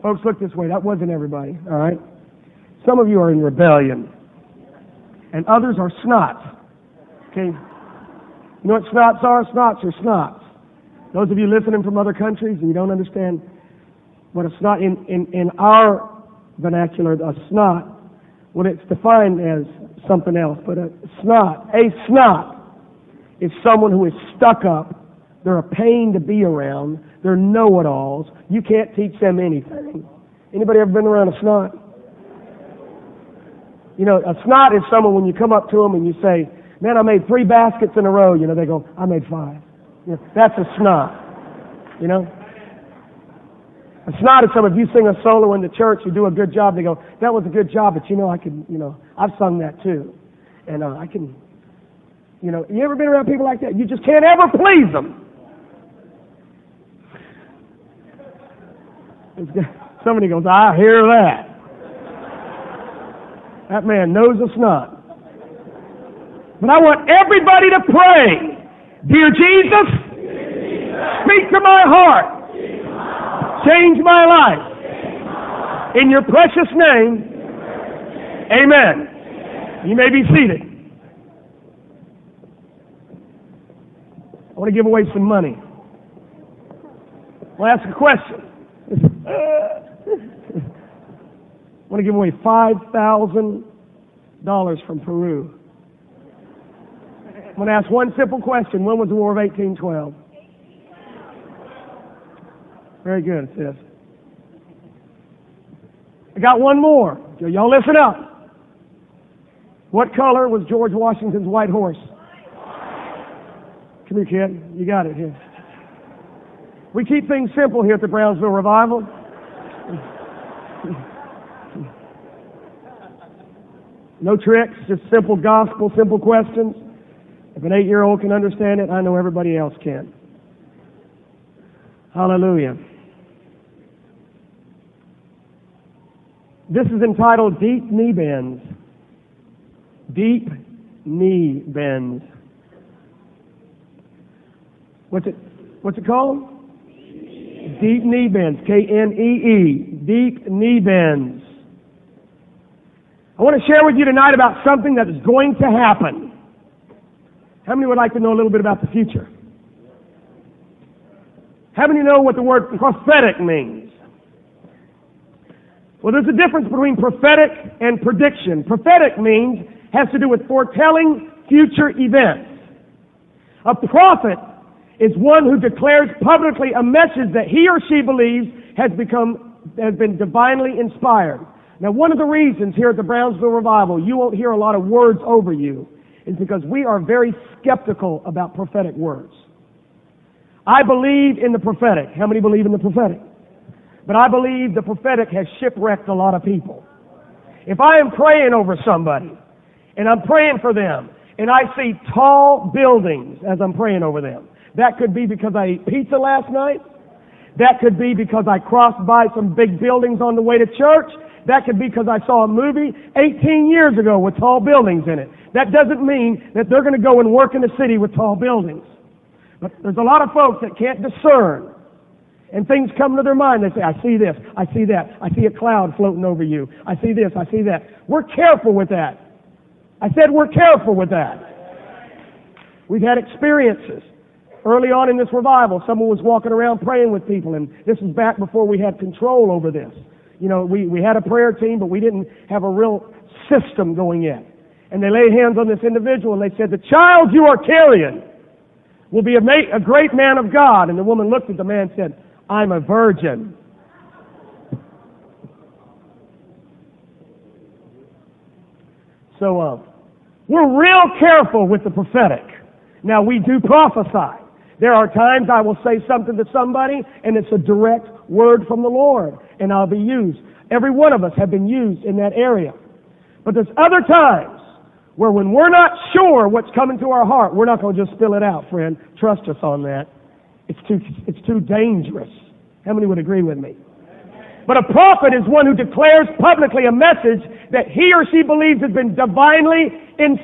Folks, look this way. That wasn't everybody, all right? Some of you are in rebellion, and others are snots. Okay? You know what snots are? Snots are snots. Those of you listening from other countries and you don't understand what a snot, in our vernacular, a snot, well, it's defined as something else, but a snot is someone who is stuck up. They're a pain to be around. They're know-it-alls. You can't teach them anything. Anybody ever been around a snot? You know, a snot is someone when you come up to them and you say, man, I made 3 baskets in a row. You know, they go, I made 5. You know, that's a snot. You know? A snot is someone, if you sing a solo in the church, you do a good job, they go, that was a good job, but you know, I can, you know, I've sung that too. And I can, you know, you ever been around people like that? You just can't ever please them. Somebody goes, I hear that. That man knows a snot. But I want everybody to pray. Dear Jesus, speak to my heart. Change my life. In your precious name, amen. You may be seated. I want to give away some money. I'll ask a question. I want to give away $5,000 from Peru. I'm going to ask one simple question. When was the War of 1812? Very good, it says. I got one more. Y'all listen up. What color was George Washington's white horse? Come here, kid. You got it here. We keep things simple here at the Brownsville Revival. No tricks, just simple gospel, simple questions. If an 8-year-old can understand it, I know everybody else can. Hallelujah. This is entitled Deep Knee Bends. Deep Knee Bends. What's it called? Deep Knee Bends. K-N-E-E. Deep Knee Bends. I want to share with you tonight about something that is going to happen. How many would like to know a little bit about the future? How many know what the word prophetic means? Well, there's a difference between prophetic and prediction. Prophetic has to do with foretelling future events. A prophet is one who declares publicly a message that he or she believes has been divinely inspired. Now, one of the reasons here at the Brownsville Revival you won't hear a lot of words over you is because we are very skeptical about prophetic words. I believe in the prophetic. How many believe in the prophetic? But I believe the prophetic has shipwrecked a lot of people. If I am praying over somebody, and I'm praying for them, and I see tall buildings as I'm praying over them, that could be because I ate pizza last night. That could be because I crossed by some big buildings on the way to church. That could be because I saw a movie 18 years ago with tall buildings in it. That doesn't mean that they're going to go and work in the city with tall buildings. But there's a lot of folks that can't discern. And things come to their mind. They say, I see this, I see that, I see a cloud floating over you. I see this, I see that. We're careful with that. I said we're careful with that. We've had experiences. Early on in this revival, someone was walking around praying with people, and this was back before we had control over this. You know, we had a prayer team, but we didn't have a real system going in. And they laid hands on this individual, and they said, the child you are carrying will be a great man of God. And the woman looked at the man and said, I'm a virgin. So we're real careful with the prophetic. Now, we do prophesy. There are times I will say something to somebody, and it's a direct word from the Lord, and I'll be used. Every one of us have been used in that area. But there's other times where when we're not sure what's coming to our heart, we're not going to just spill it out, friend. Trust us on that. It's too dangerous. How many would agree with me? But a prophet is one who declares publicly a message that he or she believes has been divinely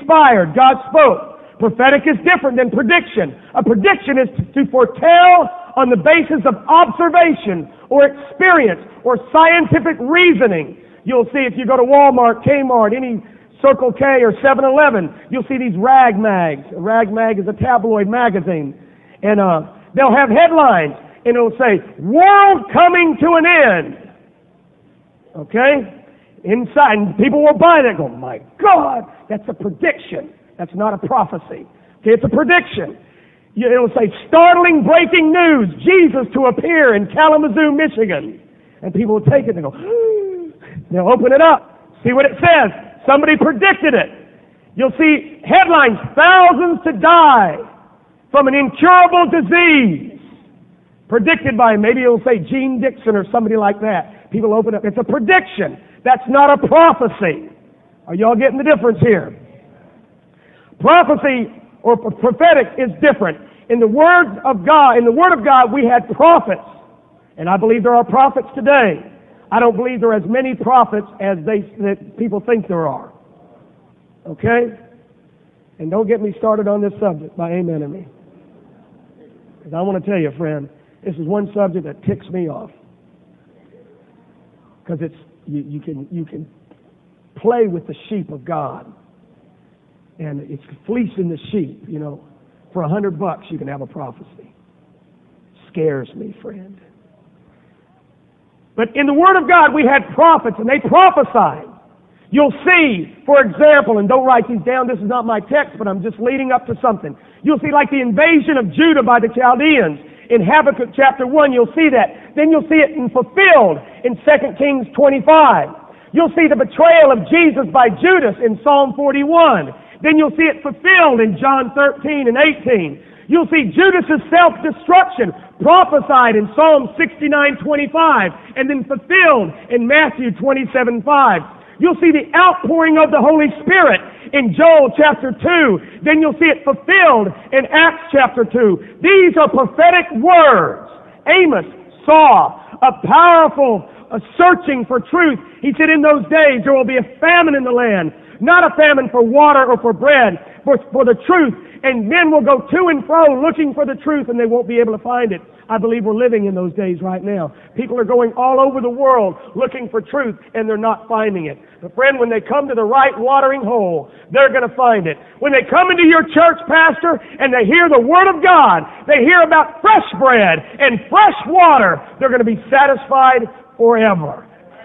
inspired. God spoke. Prophetic is different than prediction. A prediction is to foretell on the basis of observation or experience or scientific reasoning. You'll see if you go to Walmart, Kmart, any Circle K or 7-Eleven, you'll see these rag mags. A rag mag is a tabloid magazine. And they'll have headlines, and it'll say, "World coming to an end." Okay? Inside, and people will buy that, go, "My God, that's a prediction." That's not a prophecy. Okay, it's a prediction. It'll say, "Startling breaking news, Jesus to appear in Kalamazoo, Michigan." And people will take it and go, they'll open it up, see what it says. Somebody predicted it. You'll see headlines, "Thousands to die from an incurable disease." Predicted by, maybe it'll say Gene Dixon or somebody like that. People open up. It's a prediction. That's not a prophecy. Are y'all getting the difference here? Prophecy or prophetic is different. In the Word of God, we had prophets. And I believe there are prophets today. I don't believe there are as many prophets as that people think there are. Okay? And don't get me started on this subject by amen to me. Because I want to tell you, friend, this is one subject that ticks me off. Because it's you can play with the sheep of God. And it's fleecing the sheep, you know. For $100 you can have a prophecy. Scares me, friend. But in the Word of God, we had prophets, and they prophesied. You'll see, for example, and don't write these down, this is not my text, but I'm just leading up to something. You'll see like the invasion of Judah by the Chaldeans. In Habakkuk chapter 1, you'll see that. Then you'll see it fulfilled in 2 Kings 25. You'll see the betrayal of Jesus by Judas in Psalm 41. Then you'll see it fulfilled in John 13 and 18. You'll see Judas's self-destruction prophesied in Psalm 69:25 and then fulfilled in Matthew 27:5. You'll see the outpouring of the Holy Spirit in Joel chapter 2. Then you'll see it fulfilled in Acts chapter 2. These are prophetic words. Amos saw a powerful searching for truth. He said, "In those days there will be a famine in the land, not a famine for water or for bread, but for the truth. And men will go to and fro looking for the truth, and they won't be able to find it." I believe we're living in those days right now. People are going all over the world looking for truth, and they're not finding it. But friend, when they come to the right watering hole, they're going to find it. When they come into your church, pastor, and they hear the Word of God, they hear about fresh bread and fresh water, they're going to be satisfied forever.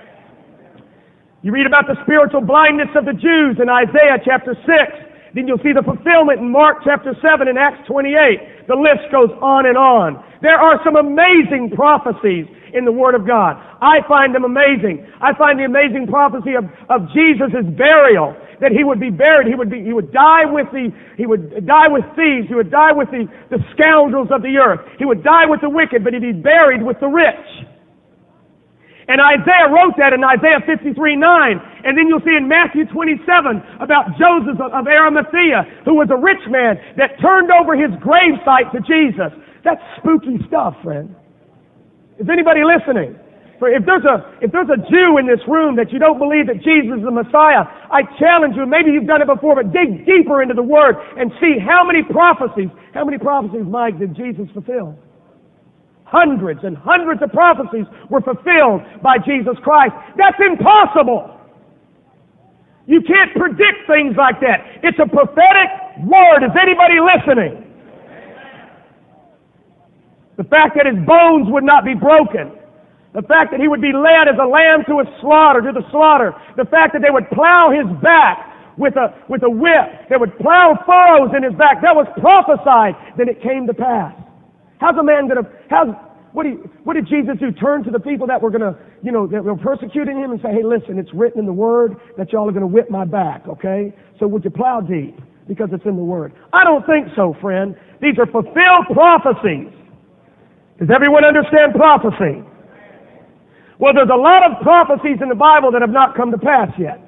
You read about the spiritual blindness of the Jews in Isaiah chapter 6. Then you'll see the fulfillment in Mark chapter 7 and Acts 28. The list goes on and on. There are some amazing prophecies in the Word of God. I find them amazing. I find the amazing prophecy of Jesus' burial, that he would be buried. He would die with thieves. He would die with the scoundrels of the earth. He would die with the wicked, but he'd be buried with the rich. And Isaiah wrote that in Isaiah 53:9. And then you'll see in Matthew 27 about Joseph of Arimathea, who was a rich man that turned over his gravesite to Jesus. That's spooky stuff, friend. Is anybody listening? For if there's a Jew in this room that you don't believe that Jesus is the Messiah, I challenge you, maybe you've done it before, but dig deeper into the Word and see how many prophecies, Mike, did Jesus fulfill? Hundreds and hundreds of prophecies were fulfilled by Jesus Christ. That's impossible. You can't predict things like that. It's a prophetic word. Is anybody listening? The fact that his bones would not be broken. The fact that he would be led as a lamb to the slaughter. The fact that they would plow his back with a whip. They would plow furrows in his back. That was prophesied. Then it came to pass. What did Jesus do? Turn to the people that were that were persecuting him and say, "Hey, listen, it's written in the Word that y'all are going to whip my back, okay? So would you plow deep? Because it's in the Word." I don't think so, friend. These are fulfilled prophecies. Does everyone understand prophecy? Well, there's a lot of prophecies in the Bible that have not come to pass yet.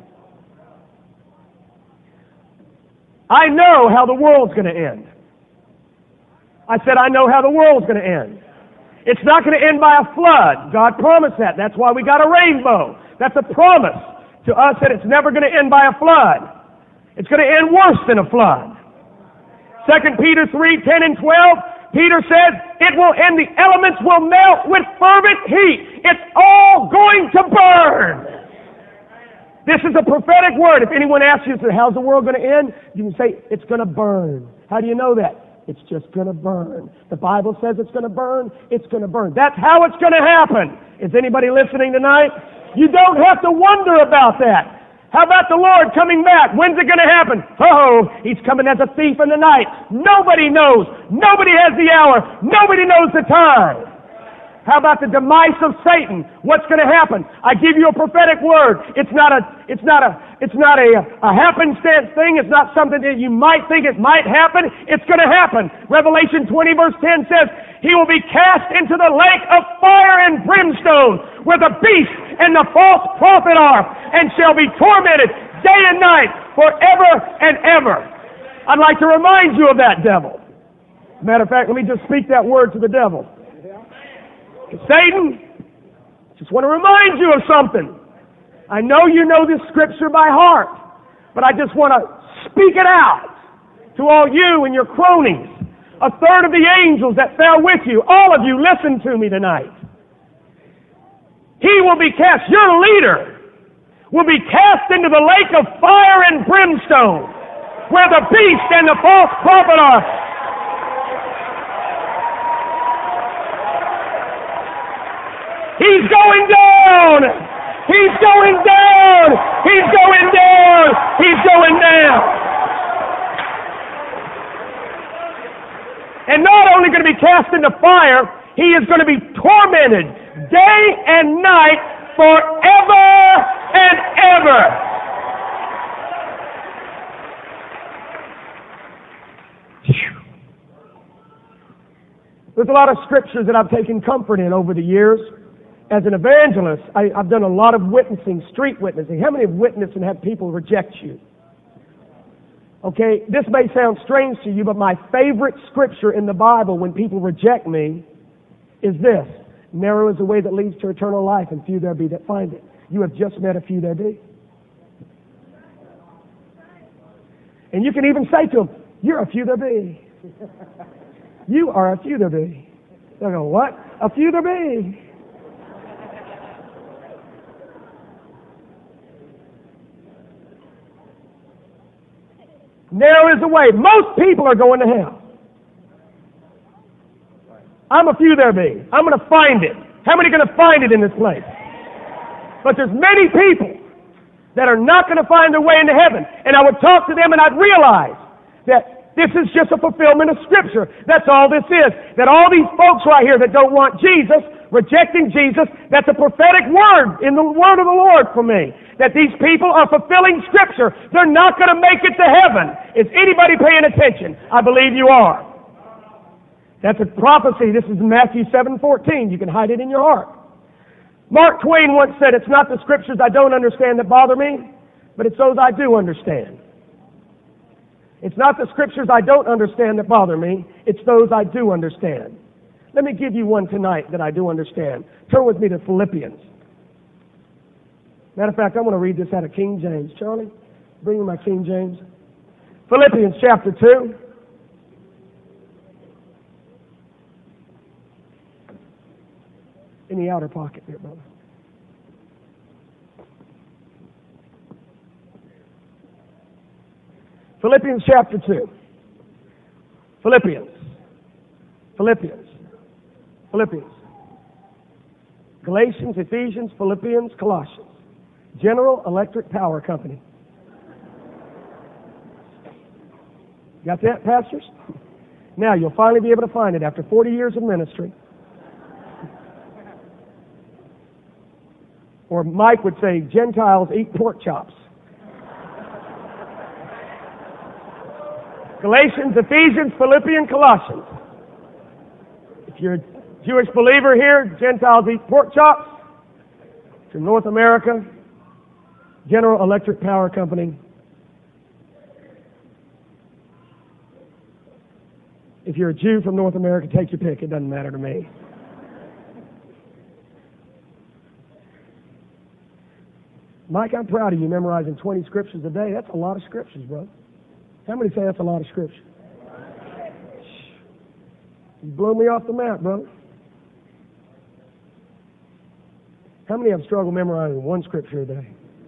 I know how the world's going to end. I said, I know how the world's going to end. It's not going to end by a flood. God promised that. That's why we got a rainbow. That's a promise to us that it's never going to end by a flood. It's going to end worse than a flood. 2 Peter 3:10 and 12 Peter says it will, and the elements will melt with fervent heat. It's all going to burn. This is a prophetic word. If anyone asks you, how's the world going to end? You can say, it's going to burn. How do you know that? It's just going to burn. The Bible says it's going to burn. It's going to burn. That's how it's going to happen. Is anybody listening tonight? You don't have to wonder about that. How about the Lord coming back? When's it going to happen? Oh, He's coming as a thief in the night. Nobody knows. Nobody has the hour. Nobody knows the time. How about the demise of Satan? What's going to happen? I give you a prophetic word. It's not a happenstance thing. It's not something that you might think it might happen. It's going to happen. Revelation 20 verse 10 says, He will be cast into the lake of fire and brimstone, where the beast and the false prophet are, and shall be tormented day and night forever and ever. I'd like to remind you of that, devil. Matter of fact, let me just speak that word to the devil. Satan, just want to remind you of something. I know you know this scripture by heart, but I just want to speak it out to all you and your cronies. A third of the angels that fell with you, all of you, listen to me tonight. He will be cast, your leader will be cast into the lake of fire and brimstone, where the beast and the false prophet are. He's going down! He's going down! He's going down! He's going down! And not only going to be cast into fire, he is going to be tormented day and night forever and ever. There's a lot of scriptures that I've taken comfort in over the years. As an evangelist, I've done a lot of witnessing, street witnessing. How many have witnessed and had people reject you? Okay, this may sound strange to you, but my favorite scripture in the Bible when people reject me is this: narrow is the way that leads to eternal life, and few there be that find it. You have just met a few there be. And you can even say to them, you're a few there be. You are a few there be. They'll go, what? A few there be. Narrow is the way. Most people are going to hell. I'm a few there be. I'm going to find it. How many are going to find it in this place? But there's many people that are not going to find their way into heaven. And I would talk to them and I'd realize that this is just a fulfillment of Scripture. That's all this is. That all these folks right here that don't want Jesus, rejecting Jesus, that's a prophetic word in the word of the Lord for me. That these people are fulfilling Scripture. They're not going to make it to heaven. Is anybody paying attention? I believe you are. That's a prophecy. This is Matthew 7:14. You can hide it in your heart. Mark Twain once said, it's not the Scriptures I don't understand that bother me, but it's those I do understand. It's not the Scriptures I don't understand that bother me, it's those I do understand. Let me give you one tonight that I do understand. Turn with me to Philippians. Matter of fact, I'm going to read this out of King James. Charlie, bring me my King James. Philippians chapter 2. In the outer pocket there, brother. Philippians chapter 2. Philippians. Galatians, Ephesians, Philippians, Colossians. General Electric Power Company. Got that, pastors? Now you'll finally be able to find it after 40 years of ministry. Or Mike would say, Gentiles eat pork chops. Galatians, Ephesians, Philippians, Colossians. If you're a Jewish believer here, Gentiles eat pork chops. To North America, General Electric Power Company. If you're a Jew from North America, take your pick. It doesn't matter to me. Mike, I'm proud of you memorizing 20 scriptures a day. That's a lot of scriptures, brother. How many say that's a lot of scripture? You blow me off the map, brother. How many have struggled memorizing one scripture a day?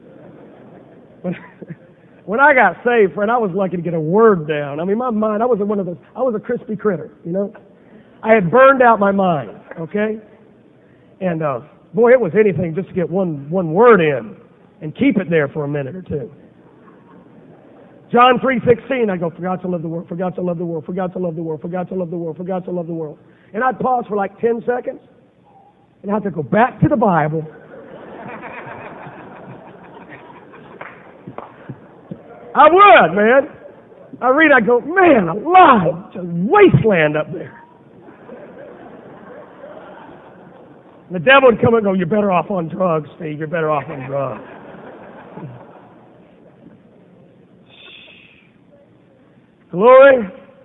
When I got saved, friend, I was lucky to get a word down. I mean, my mind, I was a crispy critter, you know. I had burned out my mind, okay? And, boy, it was anything just to get one word in and keep it there for a minute or two. John 3:16, I go, for God to love the world, for God to love the world, for God to love the world, for God to love the world, for God to love the world. And I'd pause for like 10 seconds, and I have to go back to the Bible. I would, man. I read, I go, man, alive, just wasteland up there. And the devil would come and go, you're better off on drugs, Steve, you're better off on drugs. Glory.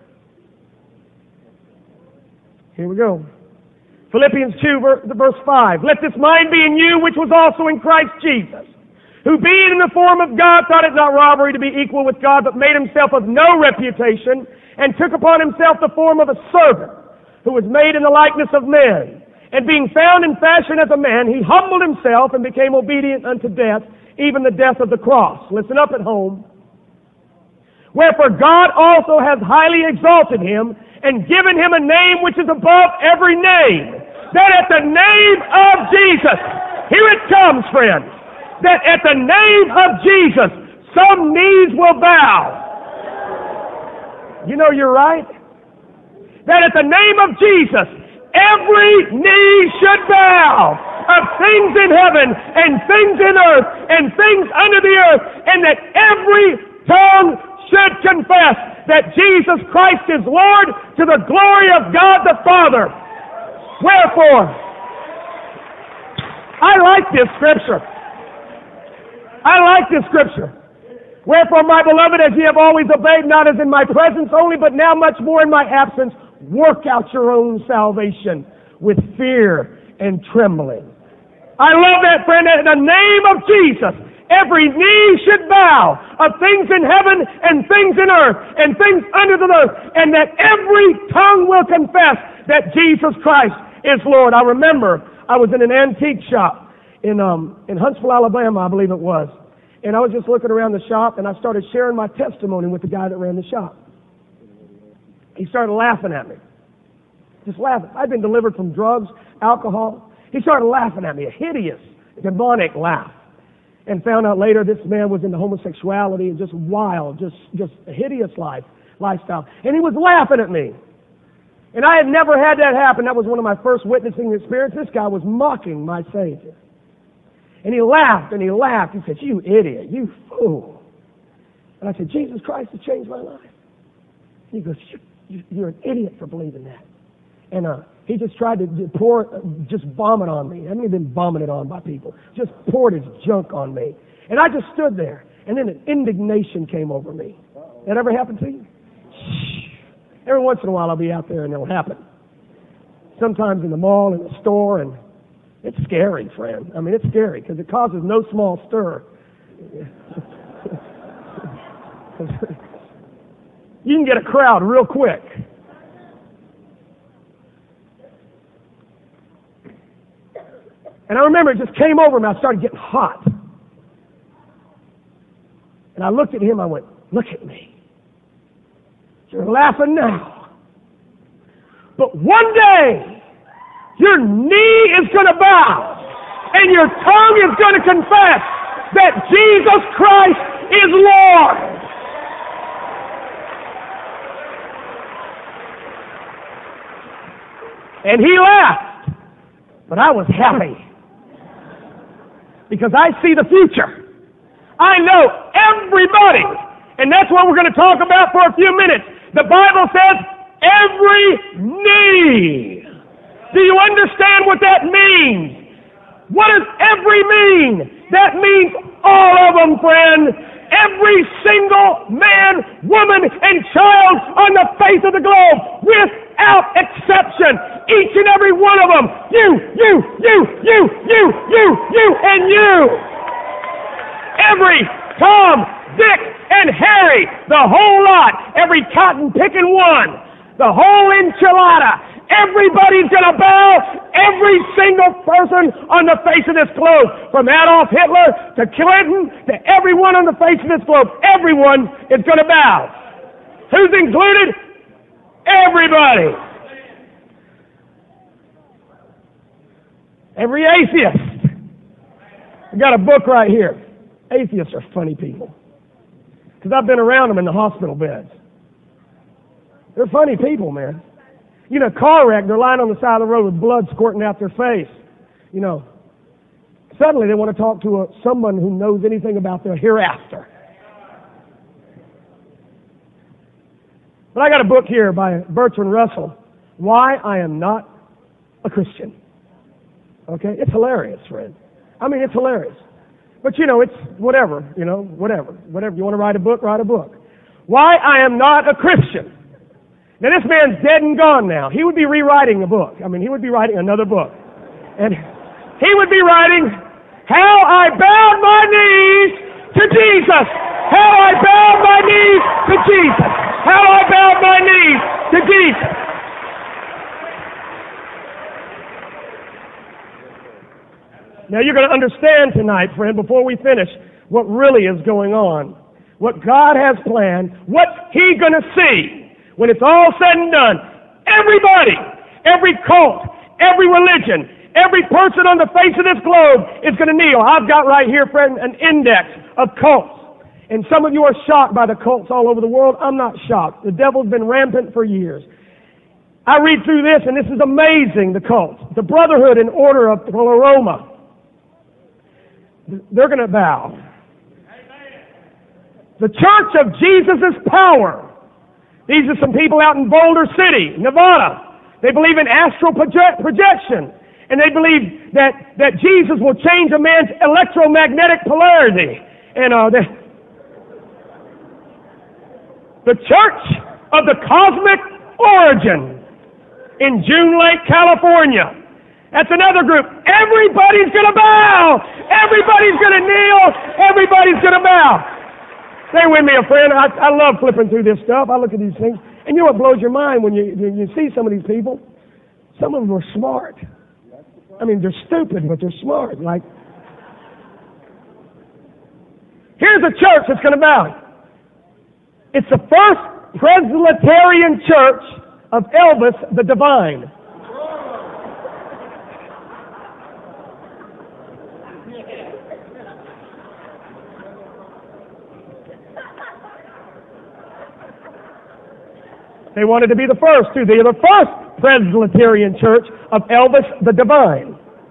Here we go. Philippians 2, verse 5. Let this mind be in you, which was also in Christ Jesus, who being in the form of God thought it not robbery to be equal with God, but made himself of no reputation, and took upon himself the form of a servant, who was made in the likeness of men. And being found in fashion as a man, he humbled himself and became obedient unto death, even the death of the cross. Listen up at home. Wherefore God also has highly exalted him, and given him a name which is above every name, that at the name of Jesus, here it comes, friends, that at the name of Jesus, some knees will bow. You know you're right. That at the name of Jesus, every knee should bow, of things in heaven and things in earth and things under the earth, and that every tongue should confess that Jesus Christ is Lord, to the glory of God the Father. Wherefore, I like this scripture. Wherefore, my beloved, as ye have always obeyed, not as in my presence only, but now much more in my absence, work out your own salvation with fear and trembling. I love that, friend. In the name of Jesus, every knee should bow, of things in heaven and things in earth and things under the earth, and that every tongue will confess that Jesus Christ is Lord. I remember I was in an antique shop in Huntsville, Alabama, I believe it was. And I was just looking around the shop, and I started sharing my testimony with the guy that ran the shop. He started laughing at me. Just laughing. I'd been delivered from drugs, alcohol. He started laughing at me, a hideous, demonic laugh. And found out later this man was into homosexuality and just wild, just a hideous lifestyle. And he was laughing at me. And I had never had that happen. That was one of my first witnessing experiences. This guy was mocking my Savior. And he laughed and he laughed. He said, you idiot, you fool. And I said, Jesus Christ has changed my life. And he goes, you're an idiot for believing that. And he just tried to just vomit on me. I haven't even been vomited on by people. Just poured his junk on me. And I just stood there. And then an indignation came over me. That ever happened to you? Shh. Every once in a while I'll be out there and it'll happen. Sometimes in the mall, in the store, and it's scary, friend. I mean, it's scary because it causes no small stir. You can get a crowd real quick. And I remember it just came over me. I started getting hot. And I looked at him. I went, look at me. You're laughing now. But one day, your knee is going to bow. And your tongue is going to confess that Jesus Christ is Lord. And he laughed. But I was happy. Because I see the future. I know everybody, and that's what we're going to talk about for a few minutes. The Bible says, every knee. Do you understand what that means? What does every mean? That means all of them, friend. Every single man, woman, and child on the face of the globe, without exception. Each and every one of them. You, and you. Every Tom, Dick, and Harry, the whole lot. Every cotton-picking one. The whole enchilada. Everybody's going to bow. Every single person on the face of this globe, from Adolf Hitler to Clinton to everyone on the face of this globe, everyone is going to bow. Who's included? Everybody. Every atheist. I got a book right here. Atheists are funny people. Because I've been around them in the hospital beds. They're funny people, man. You know, car wreck, they're lying on the side of the road with blood squirting out their face. You know, suddenly they want to talk to someone who knows anything about the hereafter. But I got a book here by Bertrand Russell, Why I Am Not a Christian. Okay? It's hilarious, friend. I mean, it's hilarious. But, you know, it's whatever, whatever. Whatever. You want to write a book, write a book. Why I Am Not a Christian. Now, this man's dead and gone now. He would be rewriting a book. I mean, he would be writing another book. And he would be writing, How I Bowed My Knees to Jesus. How I bowed my knees to Jesus. How I bowed my knees to Jesus. Now, you're going to understand tonight, friend, before we finish, what really is going on. What God has planned. What He's going to see. When it's all said and done, everybody, every cult, every religion, every person on the face of this globe is going to kneel. I've got right here, friend, an index of cults. And some of you are shocked by the cults all over the world. I'm not shocked. The devil's been rampant for years. I read through this, and this is amazing, the cults. The Brotherhood and Order of Pleroma. They're going to bow. The Church of Jesus' Power. These are some people out in Boulder City, Nevada. They believe in astral projection. And they believe that Jesus will change a man's electromagnetic polarity. And the Church of the Cosmic Origin in June Lake, California. That's another group. Everybody's going to bow. Everybody's going to kneel. Everybody's going to bow. Stay with me, a friend. I love flipping through this stuff. I look at these things. And you know what blows your mind when you see some of these people? Some of them are smart. I mean, they're stupid, but they're smart. Like, here's a church that's going to bow. It's the First Presbyterian Church of Elvis the Divine. They wanted to be the first, too. They are the First Presbyterian Church of Elvis the Divine.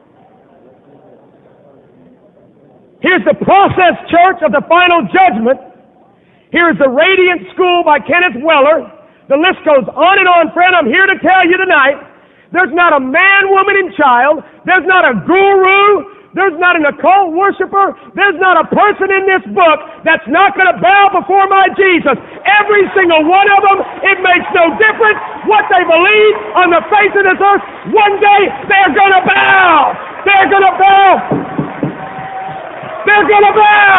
Here's the Process Church of the Final Judgment. Here's the Radiant School by Kenneth Weller. The list goes on and on, friend. I'm here to tell you tonight, there's not a man, woman, and child. There's not a guru. There's not an occult worshiper. There's not a person in this book that's not going to bow before my Jesus. Every single one of them, it makes no difference what they believe on the face of this earth. One day, they're going to bow. They're going to bow. They're going to bow.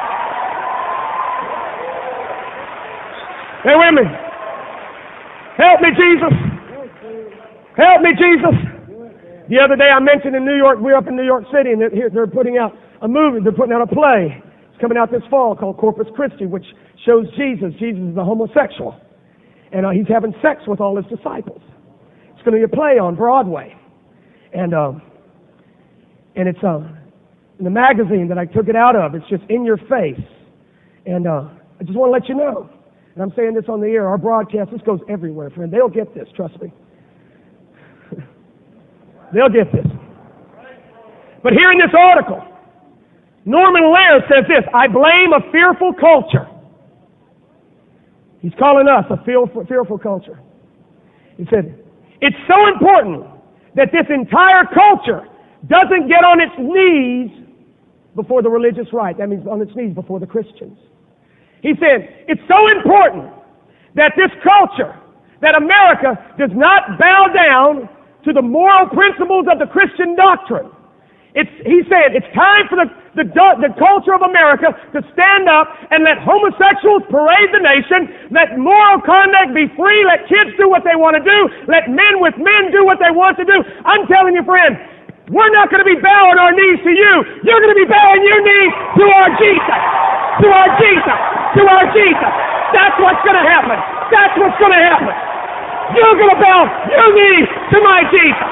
Stay with me. Help me, Jesus. Help me, Jesus. The other day I mentioned in New York, we're up in New York City, and they're putting out a movie, they're putting out a play. It's coming out this fall called Corpus Christi, which shows Jesus. Jesus is a homosexual. And he's having sex with all his disciples. It's going to be a play on Broadway. And it's in the magazine that I took it out of. It's just in your face. And I just want to let you know, and I'm saying this on the air, our broadcast, this goes everywhere, friend. They'll get this, trust me. They'll get this. But here in this article, Norman Lear says this, I blame a fearful culture. He's calling us a fearful culture. He said, it's so important that this entire culture doesn't get on its knees before the religious right. That means on its knees before the Christians. He said, it's so important that this culture, that America does not bow down to the moral principles of the Christian doctrine. He's saying it's time for the culture of America to stand up and let homosexuals parade the nation, let moral conduct be free, let kids do what they want to do, let men with men do what they want to do. I'm telling you, friend, we're not going to be bowing our knees to you. You're going to be bowing your knees to our Jesus. To our Jesus. To our Jesus. That's what's going to happen. That's what's going to happen. You're going to bow your knees to my Jesus.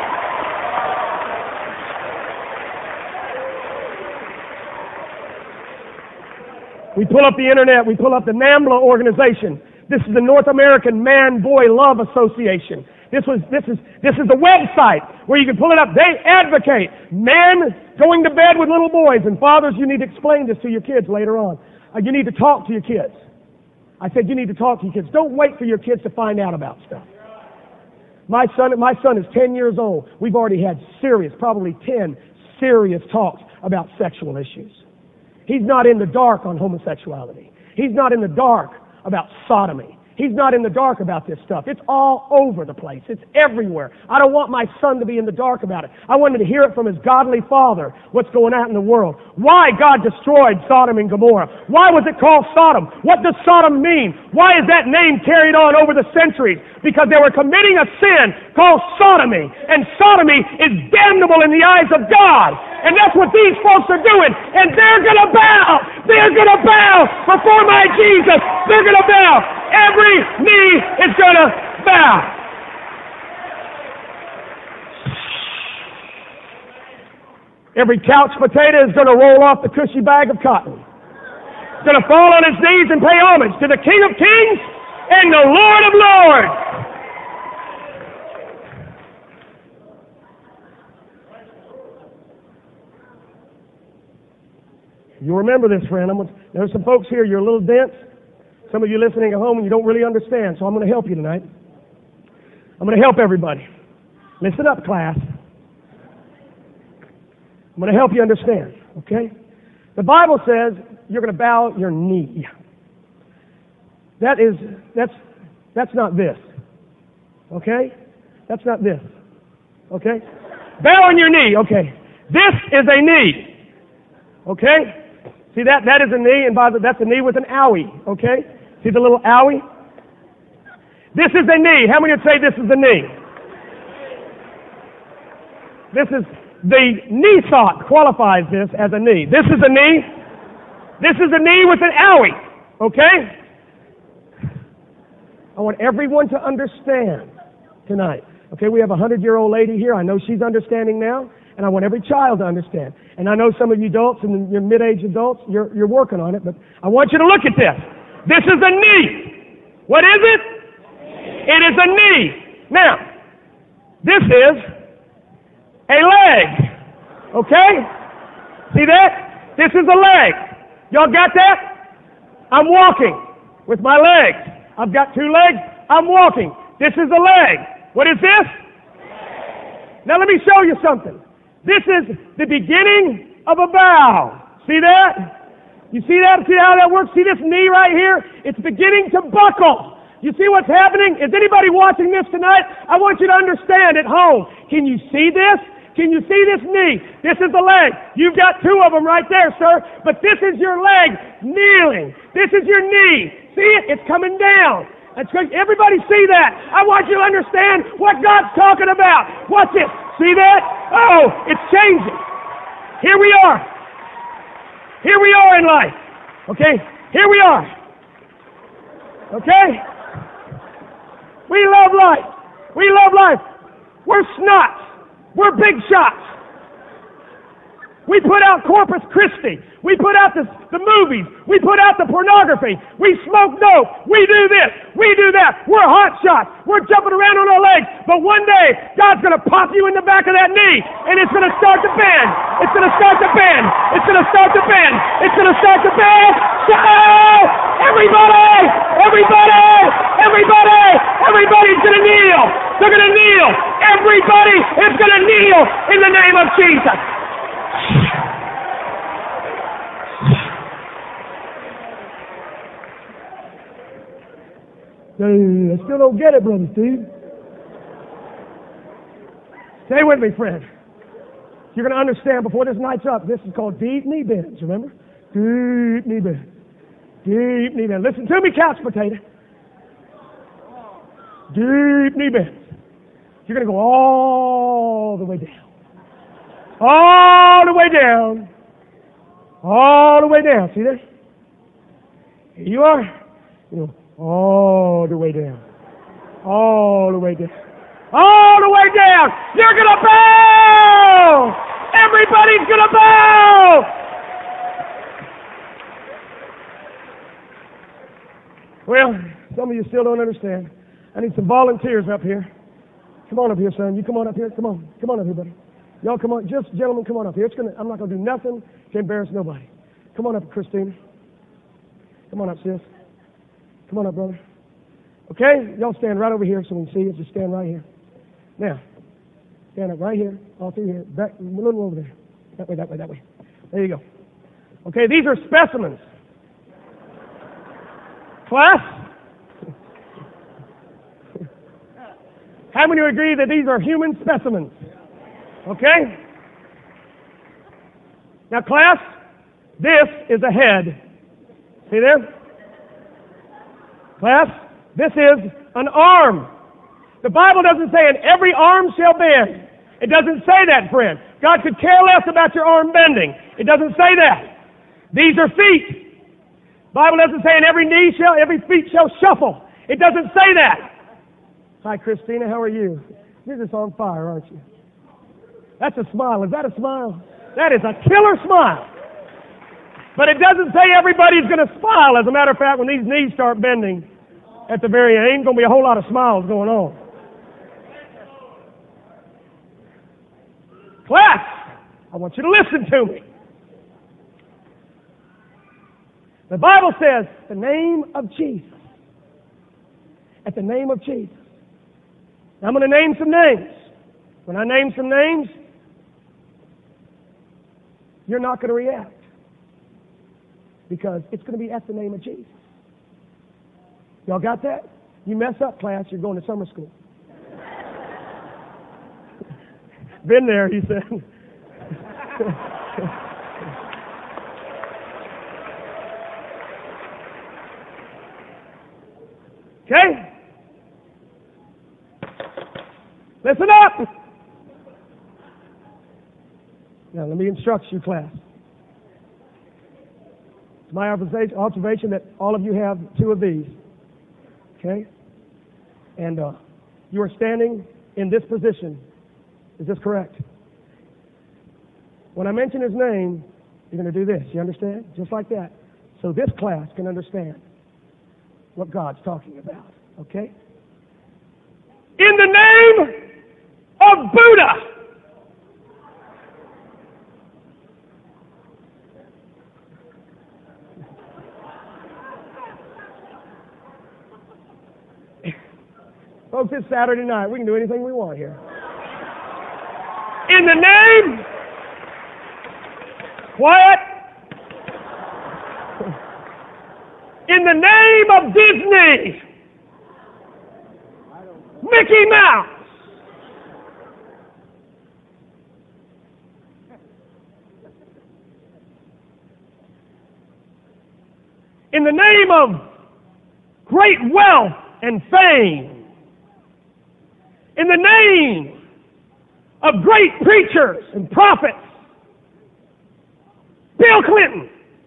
We pull up the internet, we pull up the NAMBLA organization. This is the North American Man-Boy Love Association. This is the website where you can pull it up. They advocate men going to bed with little boys. And fathers, you need to explain this to your kids later on. You need to talk to your kids. I said you need to talk to your kids. Don't wait for your kids to find out about stuff. My son is 10 years old. We've already had probably 10 serious talks about sexual issues. He's not in the dark on homosexuality. He's not in the dark about sodomy. He's not in the dark about this stuff. It's all over the place. It's everywhere. I don't want my son to be in the dark about it. I want him to hear it from his godly father, what's going on in the world. Why God destroyed Sodom and Gomorrah. Why was it called Sodom? What does Sodom mean? Why is that name carried on over the centuries? Because they were committing a sin called sodomy. And sodomy is damnable in the eyes of God. And that's what these folks are doing. And they're going to bow. They're going to bow before my Jesus. They're going to bow. Every knee is going to bow. Every couch potato is going to roll off the cushy bag of cotton. It's going to fall on his knees and pay homage to the King of Kings and the Lord of Lords. You remember this, friend. There's some folks here, you're a little dense. Some of you listening at home and you don't really understand, so I'm going to help you tonight. I'm going to help everybody. Listen up, class. I'm going to help you understand, okay? The Bible says you're going to bow your knee. That's not this, okay? That's not this, okay? Bow on your knee, okay? This is a knee, okay? See that? That is a knee, and that's a knee with an owie, okay? See the little owie? This is a knee. How many would say this is a knee? This is, the knee thought qualifies this as a knee. This is a knee. This is a knee with an owie, okay? I want everyone to understand tonight. Okay, we have a 100-year-old lady here. I know she's understanding now. And I want every child to understand. And I know some of you adults and your mid-age adults, you're working on it, but I want you to look at this. This is a knee. What is it? It is a knee. Now, this is a leg. Okay? See that? This is a leg. Y'all got that? I'm walking with my legs. I've got two legs. I'm walking. This is a leg. What is this? Now let me show you something. This is the beginning of a bow. See that? You see that? See how that works? See this knee right here? It's beginning to buckle. You see what's happening? Is anybody watching this tonight? I want you to understand at home. Can you see this? Can you see this knee? This is the leg. You've got two of them right there, sir. But this is your leg kneeling. This is your knee. See it? It's coming down. Everybody see that? I want you to understand what God's talking about. Watch this. See that? Oh, it's changing. Here we are. Here we are in life. Okay? Here we are. Okay? We love life. We love life. We're snots. We're big shots. We put out Corpus Christi. We put out the movies. We put out the pornography. We smoke dope. We do this. We do that. We're hot shots. We're jumping around on our legs. But one day, God's going to pop you in the back of that knee, and it's going to start to bend. It's going to start to bend. It's going to start to bend. It's going to start to bend. So, everybody, everybody, everybody, everybody's going to kneel. They're going to kneel. Everybody is going to kneel in the name of Jesus. I still don't get it, Brother Steve. Stay with me, friend. You're going to understand before this night's up. This is called deep knee bends, remember? Deep knee bends. Deep knee bends. Listen to me, couch potato. Deep knee bends. You're going to go all the way down. All the way down. All the way down. See this? Here you are. You know, all the way down. All the way down. All the way down. You're going to bow. Everybody's going to bow. Well, some of you still don't understand. I need some volunteers up here. Come on up here, son. You come on up here. Come on. Come on up here, buddy. Y'all come on. Just gentlemen, come on up here. I'm not going to do nothing to embarrass nobody. Come on up, Christina. Come on up, sis. Come on up, brother. Okay? Y'all stand right over here so we can see you. Just stand right here. Now, stand up right here, all through here. Back, a little over there. That way, that way, that way. There you go. Okay, these are specimens. Class? How many agree that these are human specimens? Okay? Now, class, this is a head. See there? Class, this is an arm. The Bible doesn't say, and every arm shall bend. It doesn't say that, friend. God could care less about your arm bending. It doesn't say that. These are feet. The Bible doesn't say, and every feet shall shuffle. It doesn't say that. Hi, Christina, how are you? You're just on fire, aren't you? That's a smile. Is that a smile? That is a killer smile. But it doesn't say everybody's going to smile. As a matter of fact, when these knees start bending at the very end, ain't going to be a whole lot of smiles going on. Class, I want you to listen to me. The Bible says, the name of Jesus. At the name of Jesus. Now, I'm going to name some names. When I name some names, you're not going to react. Because it's going to be at the name of Jesus. Y'all got that? You mess up, class, you're going to summer school. Been there, he said. Okay? Listen up! Now, let me instruct you, class. It's my observation that all of you have two of these. Okay? And you are standing in this position. Is this correct? When I mention his name, you're going to do this. You understand? Just like that. So this class can understand what God's talking about. Okay? In the name of Buddha. Folks, it's Saturday night. We can do anything we want here. In the name, quiet. In the name of Disney, Mickey Mouse. In the name of great wealth and fame. In the name of great preachers and prophets. Bill Clinton.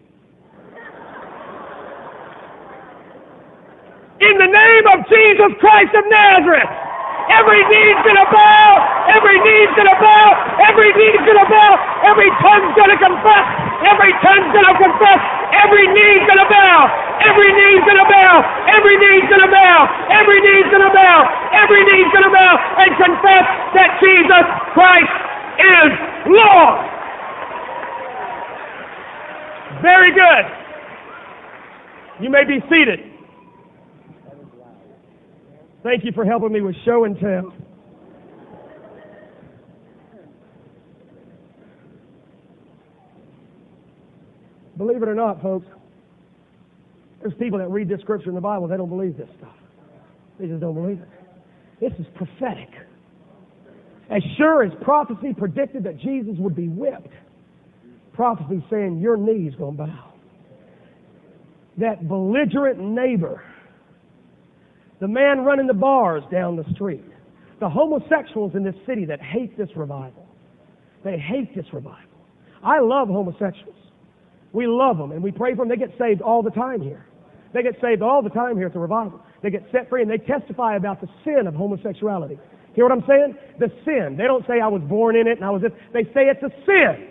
In the name of Jesus Christ of Nazareth. Every knee's gonna bow, every knee's gonna bow, every knee's gonna bow, every tongue's gonna confess, every tongue's gonna confess, every knee's gonna bow, every knee's gonna bow, every knee's gonna bow, every knee's gonna bow, every knee's gonna bow, and confess that Jesus Christ is Lord. Very good. You may be seated. Thank you for helping me with show and tell. Believe it or not, folks, there's people that read this scripture in the Bible, they don't believe this stuff. They just don't believe it. This is prophetic. As sure as prophecy predicted that Jesus would be whipped, prophecy saying your knee's going to bow. That belligerent neighbor, the man running the bars down the street, the homosexuals in this city that hate this revival. They hate this revival. I love homosexuals. We love them and we pray for them. They get saved all the time here. They get saved all the time here at the revival. They get set free and they testify about the sin of homosexuality. Hear what I'm saying? The sin. They don't say I was born in it and I was this. They say it's a sin.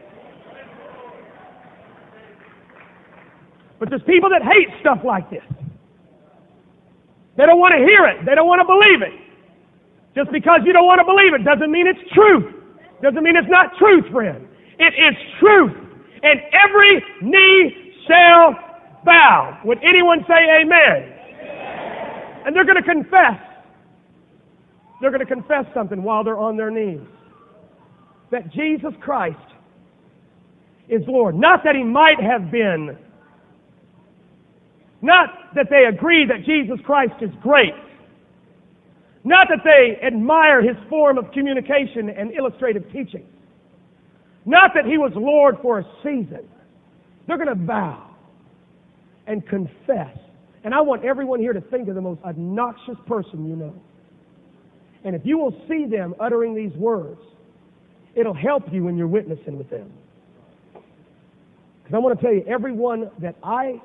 But there's people that hate stuff like this. They don't want to hear it. They don't want to believe it. Just because you don't want to believe it doesn't mean it's truth. Doesn't mean it's not truth, friend. It is truth. And every knee shall bow. Would anyone say amen? Amen. And they're going to confess. They're going to confess something while they're on their knees. That Jesus Christ is Lord. Not that He might have been. Not that they agree that Jesus Christ is great. Not that they admire His form of communication and illustrative teaching. Not that He was Lord for a season. They're going to bow and confess. And I want everyone here to think of the most obnoxious person you know. And if you will see them uttering these words, it'll help you when you're witnessing with them. Because I want to tell you, everyone that I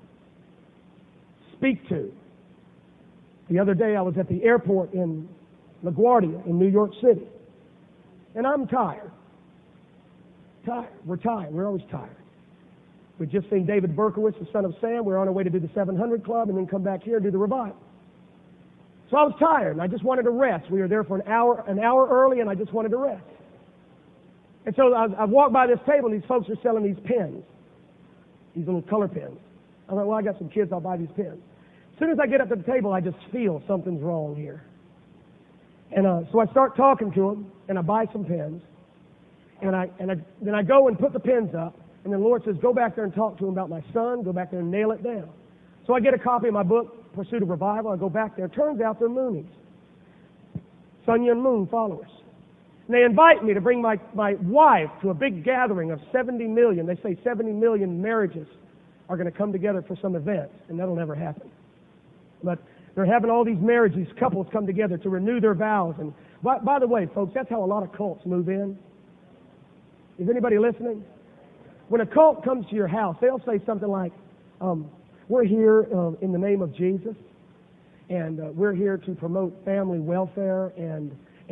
speak to. The other day I was at the airport in LaGuardia in New York City. And I'm tired. We're tired. We're always tired. We've just seen David Berkowitz, the son of Sam. We're on our way to do the 700 Club and then come back here and do the revival. So I was tired and I just wanted to rest. We were there for an hour early and I just wanted to rest. And so I walked by this table and these folks are selling these pens. These little color pens. I'm like, well, I got some kids, I'll buy these pens. As soon as I get up to the table, I just feel something's wrong here. And so I start talking to them, and I buy some pens. And then I go and put the pens up, and then the Lord says, go back there and talk to them about my son, go back there and nail it down. So I get a copy of my book, Pursuit of Revival, I go back there. It turns out they're Moonies. Sun Myung Moon followers. And they invite me to bring my wife to a big gathering of 70 million. They say 70 million marriages are going to come together for some event, and that'll never happen. But they're having all these marriages, these couples come together to renew their vows. And by the way, folks, that's how a lot of cults move in. Is anybody listening? When a cult comes to your house, they'll say something like, we're here in the name of Jesus, and we're here to promote family welfare and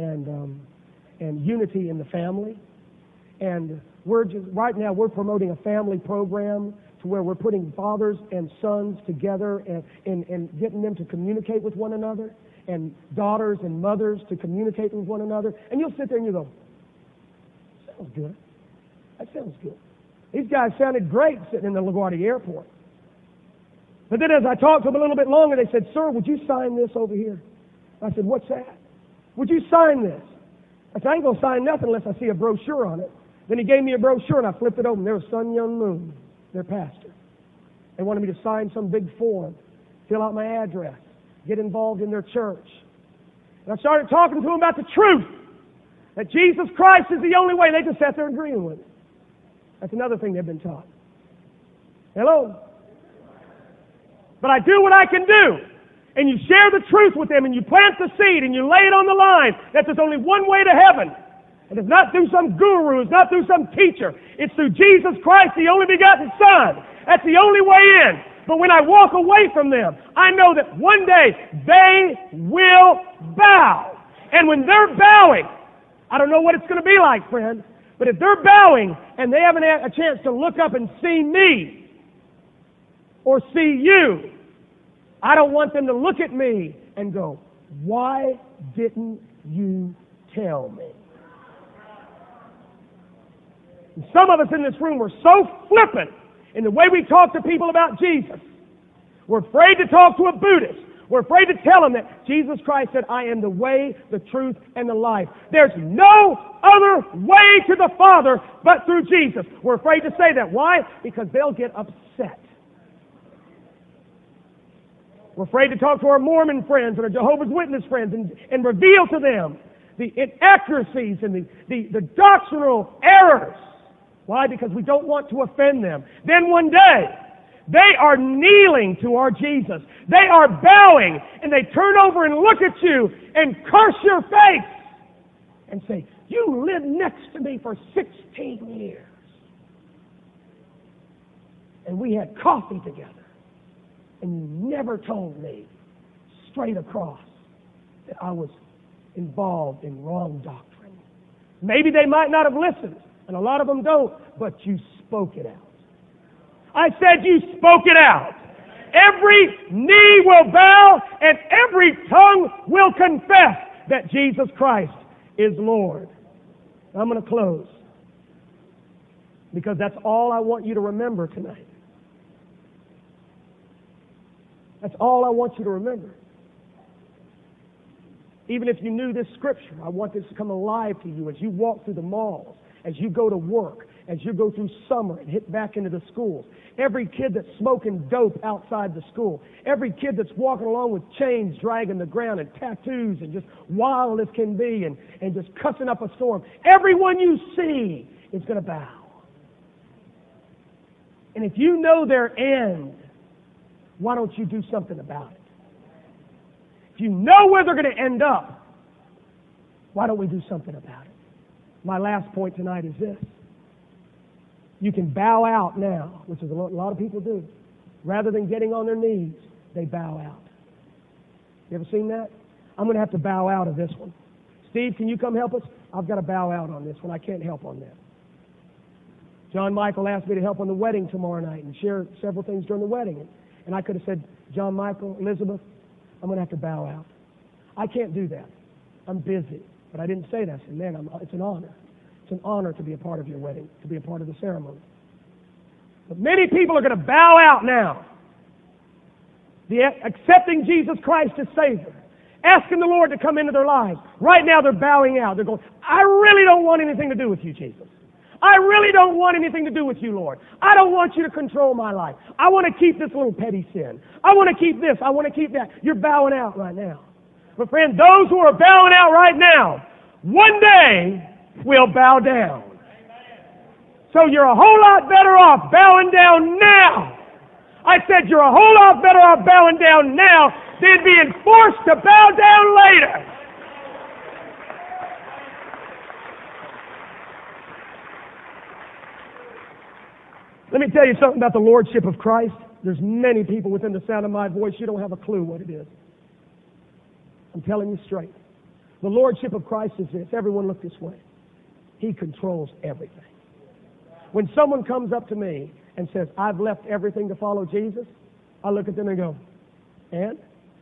unity in the family. And right now we're promoting a family program to where we're putting fathers and sons together and getting them to communicate with one another, and daughters and mothers to communicate with one another. And you'll sit there and you go, sounds good. That sounds good. These guys sounded great sitting in the LaGuardia airport. But then as I talked to them a little bit longer, they said, sir, would you sign this over here? I said, what's that? Would you sign this? I said, I ain't going to sign nothing unless I see a brochure on it. Then he gave me a brochure and I flipped it open. There was Sun Myung Moon, their pastor. They wanted me to sign some big form, fill out my address, get involved in their church. And I started talking to them about the truth, that Jesus Christ is the only way. They just sat there agreeing with it. That's another thing they've been taught. Hello? But I do what I can do. And you share the truth with them and you plant the seed and you lay it on the line that there's only one way to heaven. And it's not through some guru, it's not through some teacher. It's through Jesus Christ, the only begotten Son. That's the only way in. But when I walk away from them, I know that one day they will bow. And when they're bowing, I don't know what it's going to be like, friend, but if they're bowing and they haven't had a chance to look up and see me or see you, I don't want them to look at me and go, why didn't you tell me? And some of us in this room were so flippant in the way we talk to people about Jesus. We're afraid to talk to a Buddhist. We're afraid to tell them that Jesus Christ said, I am the way, the truth, and the life. There's no other way to the Father but through Jesus. We're afraid to say that. Why? Because they'll get upset. We're afraid to talk to our Mormon friends and our Jehovah's Witness friends and reveal to them the inaccuracies and the doctrinal errors. Why? Because we don't want to offend them. Then one day, they are kneeling to our Jesus. They are bowing, and they turn over and look at you and curse your face and say, you lived next to me for 16 years. And we had coffee together. And you never told me straight across that I was involved in wrong doctrine. Maybe they might not have listened, and a lot of them don't, but you spoke it out. I said you spoke it out. Every knee will bow and every tongue will confess that Jesus Christ is Lord. I'm going to close because that's all I want you to remember tonight. That's all I want you to remember. Even if you knew this scripture, I want this to come alive to you as you walk through the malls, as you go to work, as you go through summer and hit back into the schools. Every kid that's smoking dope outside the school. Every kid that's walking along with chains dragging the ground and tattoos and just wild as can be and just cussing up a storm. Everyone you see is going to bow. And if you know their end, why don't you do something about it? If you know where they're going to end up, why don't we do something about it? My last point tonight is this. You can bow out now, which is a lot of people do. Rather than getting on their knees, they bow out. You ever seen that? I'm going to have to bow out of this one. Steve, can you come help us? I've got to bow out on this one. I can't help on that. John Michael asked me to help on the wedding tomorrow night and share several things during the wedding. And I could have said, John Michael, Elizabeth, I'm going to have to bow out. I can't do that. I'm busy. But I didn't say that. I said, man, it's an honor. It's an honor to be a part of your wedding, to be a part of the ceremony. But many people are going to bow out now. Accepting Jesus Christ as Savior. Asking the Lord to come into their lives. Right now they're bowing out. They're going, I really don't want anything to do with you, Jesus. I really don't want anything to do with you, Lord. I don't want you to control my life. I want to keep this little petty sin. I want to keep this. I want to keep that. You're bowing out right now. But friend, those who are bowing out right now, one day will bow down. So you're a whole lot better off bowing down now. I said you're a whole lot better off bowing down now than being forced to bow down later. Let me tell you something about the Lordship of Christ. There's many people within the sound of my voice, you don't have a clue what it is. I'm telling you straight. The Lordship of Christ is this. Everyone look this way. He controls everything. When someone comes up to me and says, I've left everything to follow Jesus, I look at them and go, and?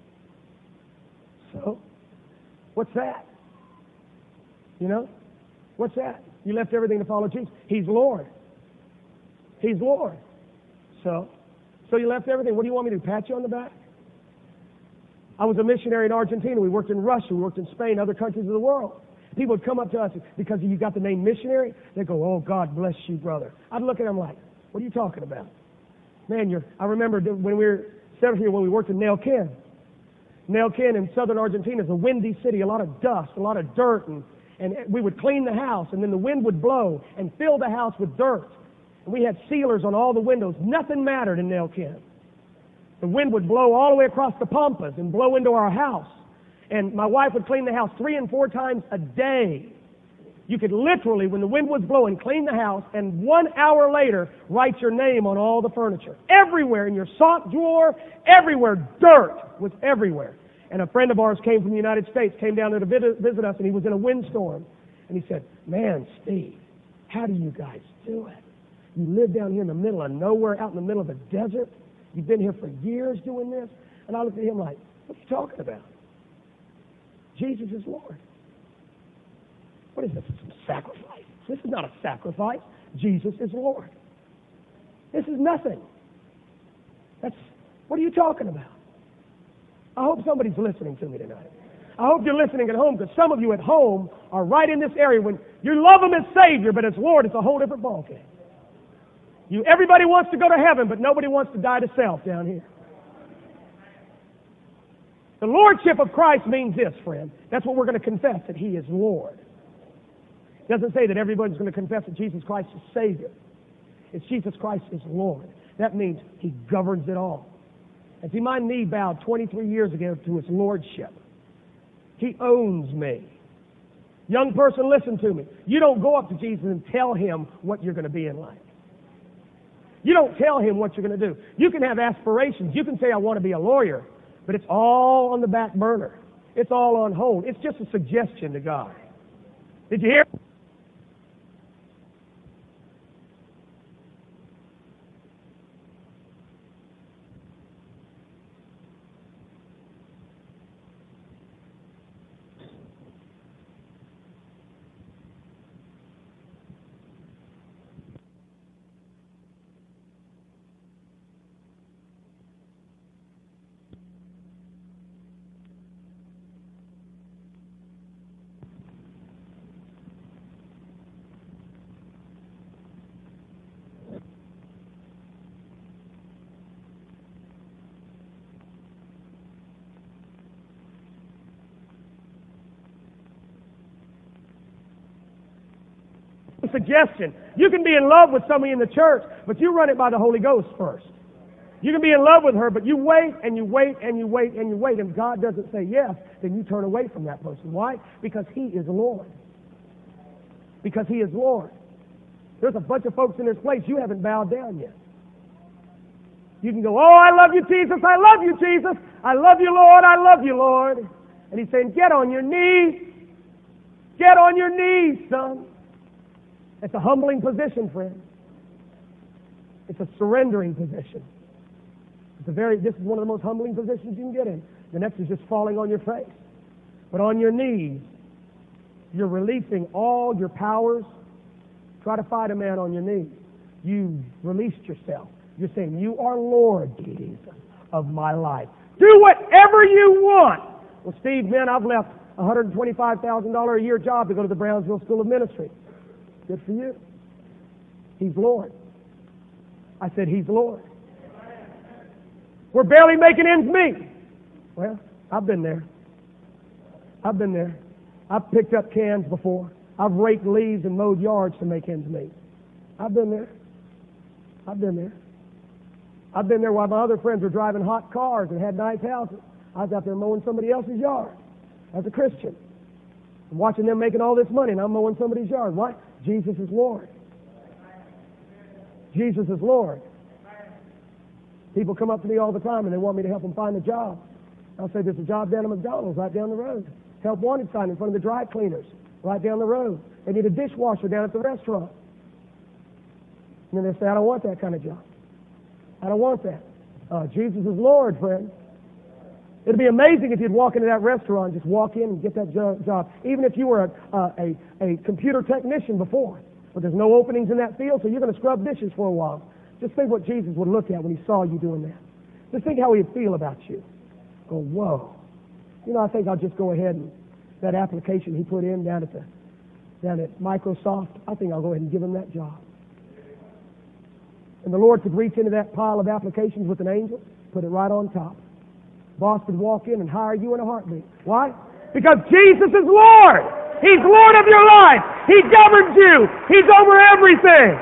So? What's that? You know? What's that? You left everything to follow Jesus. He's Lord. He's Lord. So you left everything. What do you want me to do? Pat you on the back? I was a missionary in Argentina. We worked in Russia. We worked in Spain, other countries of the world. People would come up to us because you got the name missionary. They go, oh, God bless you, brother. I'd look at them like, what are you talking about? Man, I remember when we were settled here, when we worked in Neuquén. Neuquén in southern Argentina is a windy city, a lot of dust, a lot of dirt. And we would clean the house, and then the wind would blow and fill the house with dirt. And we had sealers on all the windows. Nothing mattered in Neuquén. The wind would blow all the way across the Pampas and blow into our house. And my wife would clean the house 3 and 4 times a day. You could literally, when the wind was blowing, clean the house, and 1 hour later, write your name on all the furniture. Everywhere, in your sock drawer, everywhere, dirt was everywhere. And a friend of ours came from the United States, came down there to visit us, and he was in a windstorm. And he said, man, Steve, how do you guys do it? You live down here in the middle of nowhere, out in the middle of the desert. You've been here for years doing this. And I looked at him like, what are you talking about? Jesus is Lord. What is this? Some sacrifice? This is not a sacrifice. Jesus is Lord. This is nothing. What are you talking about? I hope somebody's listening to me tonight. I hope you're listening at home, because some of you at home are right in this area when you love Him as Savior, but as Lord, it's a whole different ballgame. Everybody wants to go to heaven, but nobody wants to die to self down here. The lordship of Christ means this, friend. That's what we're going to confess, that He is Lord. It doesn't say that everybody's going to confess that Jesus Christ is Savior. It's Jesus Christ is Lord. That means He governs it all. And see, my knee bowed 23 years ago to His lordship. He owns me. Young person, listen to me. You don't go up to Jesus and tell Him what you're going to be in life. You don't tell Him what you're going to do. You can have aspirations. You can say, I want to be a lawyer. But it's all on the back burner. It's all on hold. It's just a suggestion to God. Did you hear? Suggestion. You can be in love with somebody in the church, but you run it by the Holy Ghost first. You can be in love with her, but you wait and you wait and you wait and you wait, and God doesn't say yes, then you turn away from that person. Why? Because He is Lord. Because He is Lord. There's a bunch of folks in this place, you haven't bowed down yet. You can go, oh, I love you, Jesus. I love you, Jesus. I love you, Lord. I love you, Lord. And He's saying, get on your knees. Get on your knees, son. It's a humbling position, friend. It's a surrendering position. This is one of the most humbling positions you can get in. The next is just falling on your face. But on your knees, you're releasing all your powers. Try to fight a man on your knees. You've released yourself. You're saying, you are Lord, Jesus, of my life. Do whatever you want. Well, Steve, man, I've left a $125,000 a year job to go to the Brownsville School of Ministry. Good for you. He's Lord. I said, He's Lord. We're barely making ends meet. Well, I've been there. I've been there. I've picked up cans before. I've raked leaves and mowed yards to make ends meet. I've been there. I've been there. I've been there while my other friends were driving hot cars and had nice houses. I was out there mowing somebody else's yard as a Christian. I'm watching them making all this money, and I'm mowing somebody's yard. Why? Jesus is Lord. Jesus is Lord. People come up to me all the time, and they want me to help them find a job. I'll say, there's a job down at McDonald's right down the road. Help wanted sign in front of the dry cleaners right down the road. They need a dishwasher down at the restaurant. And then they say, I don't want that kind of job. I don't want that. Jesus is Lord, friend. It'd be amazing if you'd walk into that restaurant, just walk in and get that job. Even if you were a computer technician before, but there's no openings in that field, so you're going to scrub dishes for a while. Just think what Jesus would look at when He saw you doing that. Just think how He'd feel about you. Go, whoa. You know, I think I'll just go ahead and that application he put in down at Microsoft, I think I'll go ahead and give him that job. And the Lord could reach into that pile of applications with an angel, put it right on top. Boss could walk in and hire you in a heartbeat. Why? Because Jesus is Lord. He's Lord of your life. He governs you. He's over everything.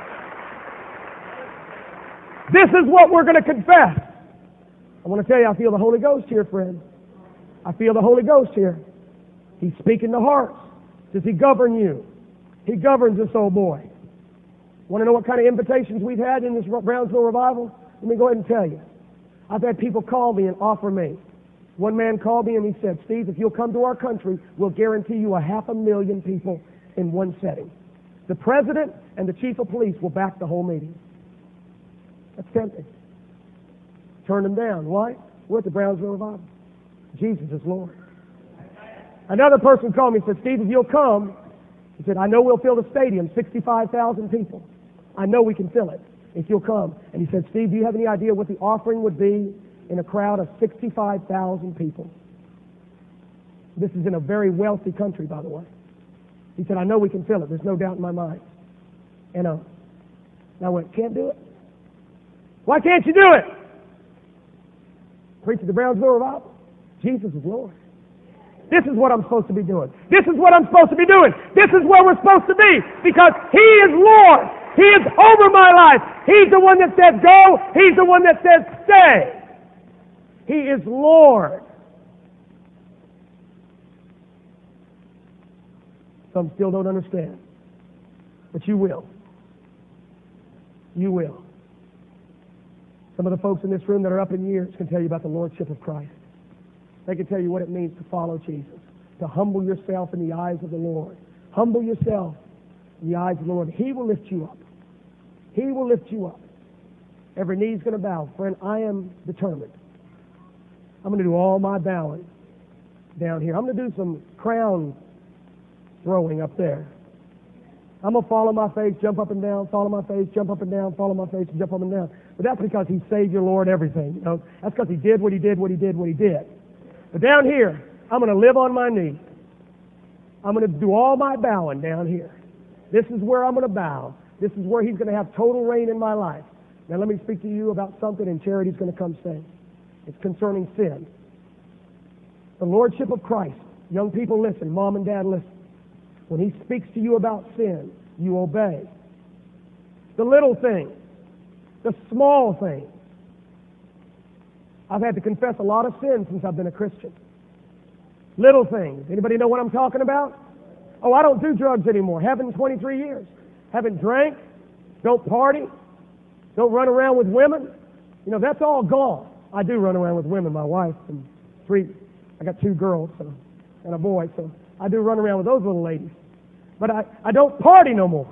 This is what we're going to confess. I want to tell you, I feel the Holy Ghost here, friend. I feel the Holy Ghost here. He's speaking to hearts. Does He govern you? He governs this old boy. Want to know what kind of invitations we've had in this Brownsville revival? Let me go ahead and tell you. I've had people call me and offer me. One man called me and he said, Steve, if you'll come to our country, we'll guarantee you 500,000 people in one setting. The president and the chief of police will back the whole meeting. That's tempting. Turned them down. Why? We're at the Brownsville revival. Jesus is Lord. Another person called me and said, Steve, if you'll come, he said, I know we'll fill the stadium, 65,000 people. I know we can fill it if you'll come. And he said, Steve, do you have any idea what the offering would be in a crowd of 65,000 people? This is in a very wealthy country, by the way. He said, I know we can fill it. There's no doubt in my mind. And I went, can't do it? Why can't you do it? Preach at the Brownsville revival. Jesus is Lord. This is what I'm supposed to be doing. This is what I'm supposed to be doing. This is where we're supposed to be because He is Lord. He is over my life. He's the one that says go. He's the one that says stay. He is Lord. Some still don't understand. But you will. You will. Some of the folks in this room that are up in years can tell you about the Lordship of Christ. They can tell you what it means to follow Jesus, to humble yourself in the eyes of the Lord. Humble yourself in the eyes of the Lord. He will lift you up. He will lift you up. Every knee's going to bow. Friend, I am determined. I'm going to do all my bowing down here. I'm going to do some crown throwing up there. I'm going to fall on my face, jump up and down, fall on my face, jump up and down, fall on my face, and jump up and down. But that's because He saved your Lord everything. You know? That's because He did what He did, what He did, what He did. But down here, I'm going to live on my knees. I'm going to do all my bowing down here. This is where I'm going to bow. This is where He's going to have total reign in my life. Now let me speak to you about something, and Charity's going to come sing. It's concerning sin. The Lordship of Christ. Young people, listen. Mom and Dad, listen. When He speaks to you about sin, you obey. The little things, the small things. I've had to confess a lot of sins since I've been a Christian. Little things. Anybody know what I'm talking about? Oh, I don't do drugs anymore. Haven't in 23 years. Haven't drank. Don't party. Don't run around with women. You know, that's all gone. I do run around with women, my wife, and I got 2 girls and a boy, so I do run around with those little ladies. But I don't party no more.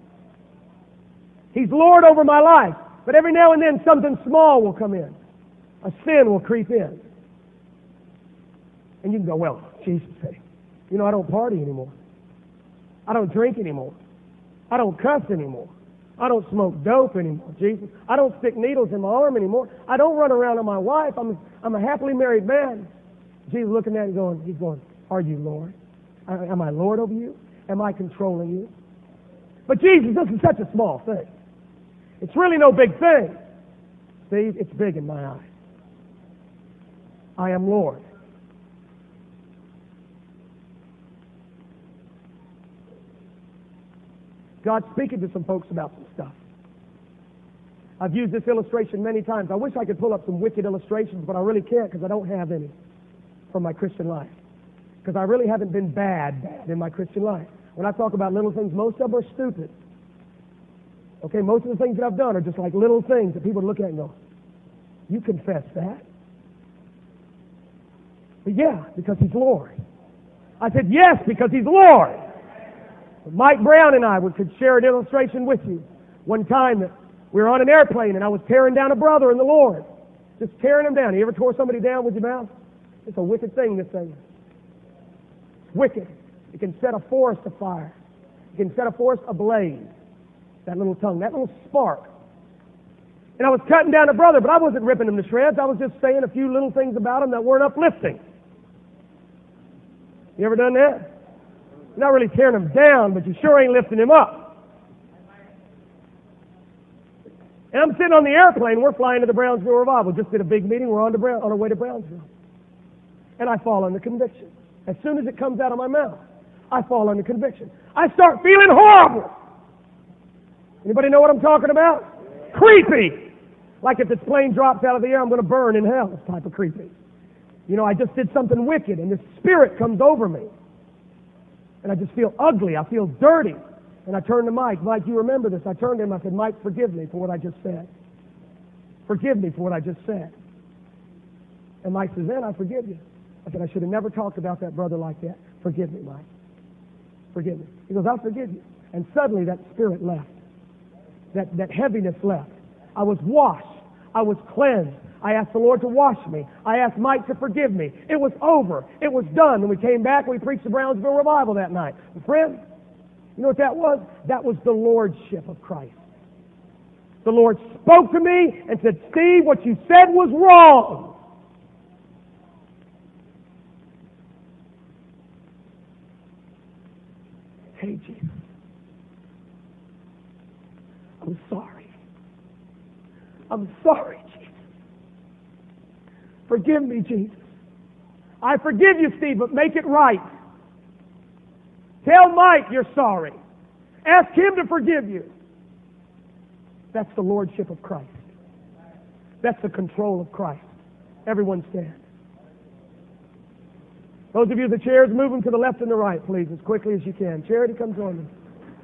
He's Lord over my life. But every now and then something small will come in. A sin will creep in. And you can go, well, Jesus said, you know, I don't party anymore. I don't drink anymore. I don't cuss anymore. I don't smoke dope anymore, Jesus. I don't stick needles in my arm anymore. I don't run around on my wife. I'm a happily married man. Jesus looking at him he's going, are you Lord? Am I Lord over you? Am I controlling you? But Jesus, this is such a small thing. It's really no big thing. See, it's big in my eyes. I am Lord. God's speaking to some folks about some stuff. I've used this illustration many times. I wish I could pull up some wicked illustrations, but I really can't because I don't have any from my Christian life. Because I really haven't been bad in my Christian life. When I talk about little things, most of them are stupid. Okay, most of the things that I've done are just like little things that people look at and go, you confess that? But yeah, because He's Lord. I said, yes, because He's Lord. Mike Brown and I could share an illustration with you. One time that we were on an airplane and I was tearing down a brother in the Lord. Just tearing him down. You ever tore somebody down with your mouth? It's a wicked thing, this thing. It's wicked. It can set a forest afire. It can set a forest ablaze. That little tongue, that little spark. And I was cutting down a brother, but I wasn't ripping him to shreds. I was just saying a few little things about him that weren't uplifting. You ever done that? You're not really tearing him down, but you sure ain't lifting him up. And I'm sitting on the airplane. We're flying to the Brownsville Revival. Just did a big meeting. We're on our way to Brownsville. And I fall under conviction. As soon as it comes out of my mouth, I fall under conviction. I start feeling horrible. Anybody know what I'm talking about? Creepy. Like if this plane drops out of the air, I'm going to burn in hell. This type of creepy. You know, I just did something wicked, and this spirit comes over me. And I just feel ugly. I feel dirty. And I turned to Mike. Mike, you remember this. I turned to him. I said, Mike, forgive me for what I just said. Forgive me for what I just said. And Mike says, then I forgive you. I said, I should have never talked about that brother like that. Forgive me, Mike. Forgive me. He goes, I'll forgive you. And suddenly that spirit left. That heaviness left. I was washed. I was cleansed. I asked the Lord to wash me. I asked Mike to forgive me. It was over. It was done. And we came back and we preached the Brownsville Revival that night. And friend, you know what that was? That was the Lordship of Christ. The Lord spoke to me and said, Steve, what you said was wrong. Hey, Jesus. I'm sorry. I'm sorry, Jesus. Forgive me, Jesus. I forgive you, Steve, but make it right. Tell Mike you're sorry. Ask him to forgive you. That's the lordship of Christ. That's the control of Christ. Everyone stand. Those of you in the chairs, move them to the left and the right, please, as quickly as you can. Charity, come join me.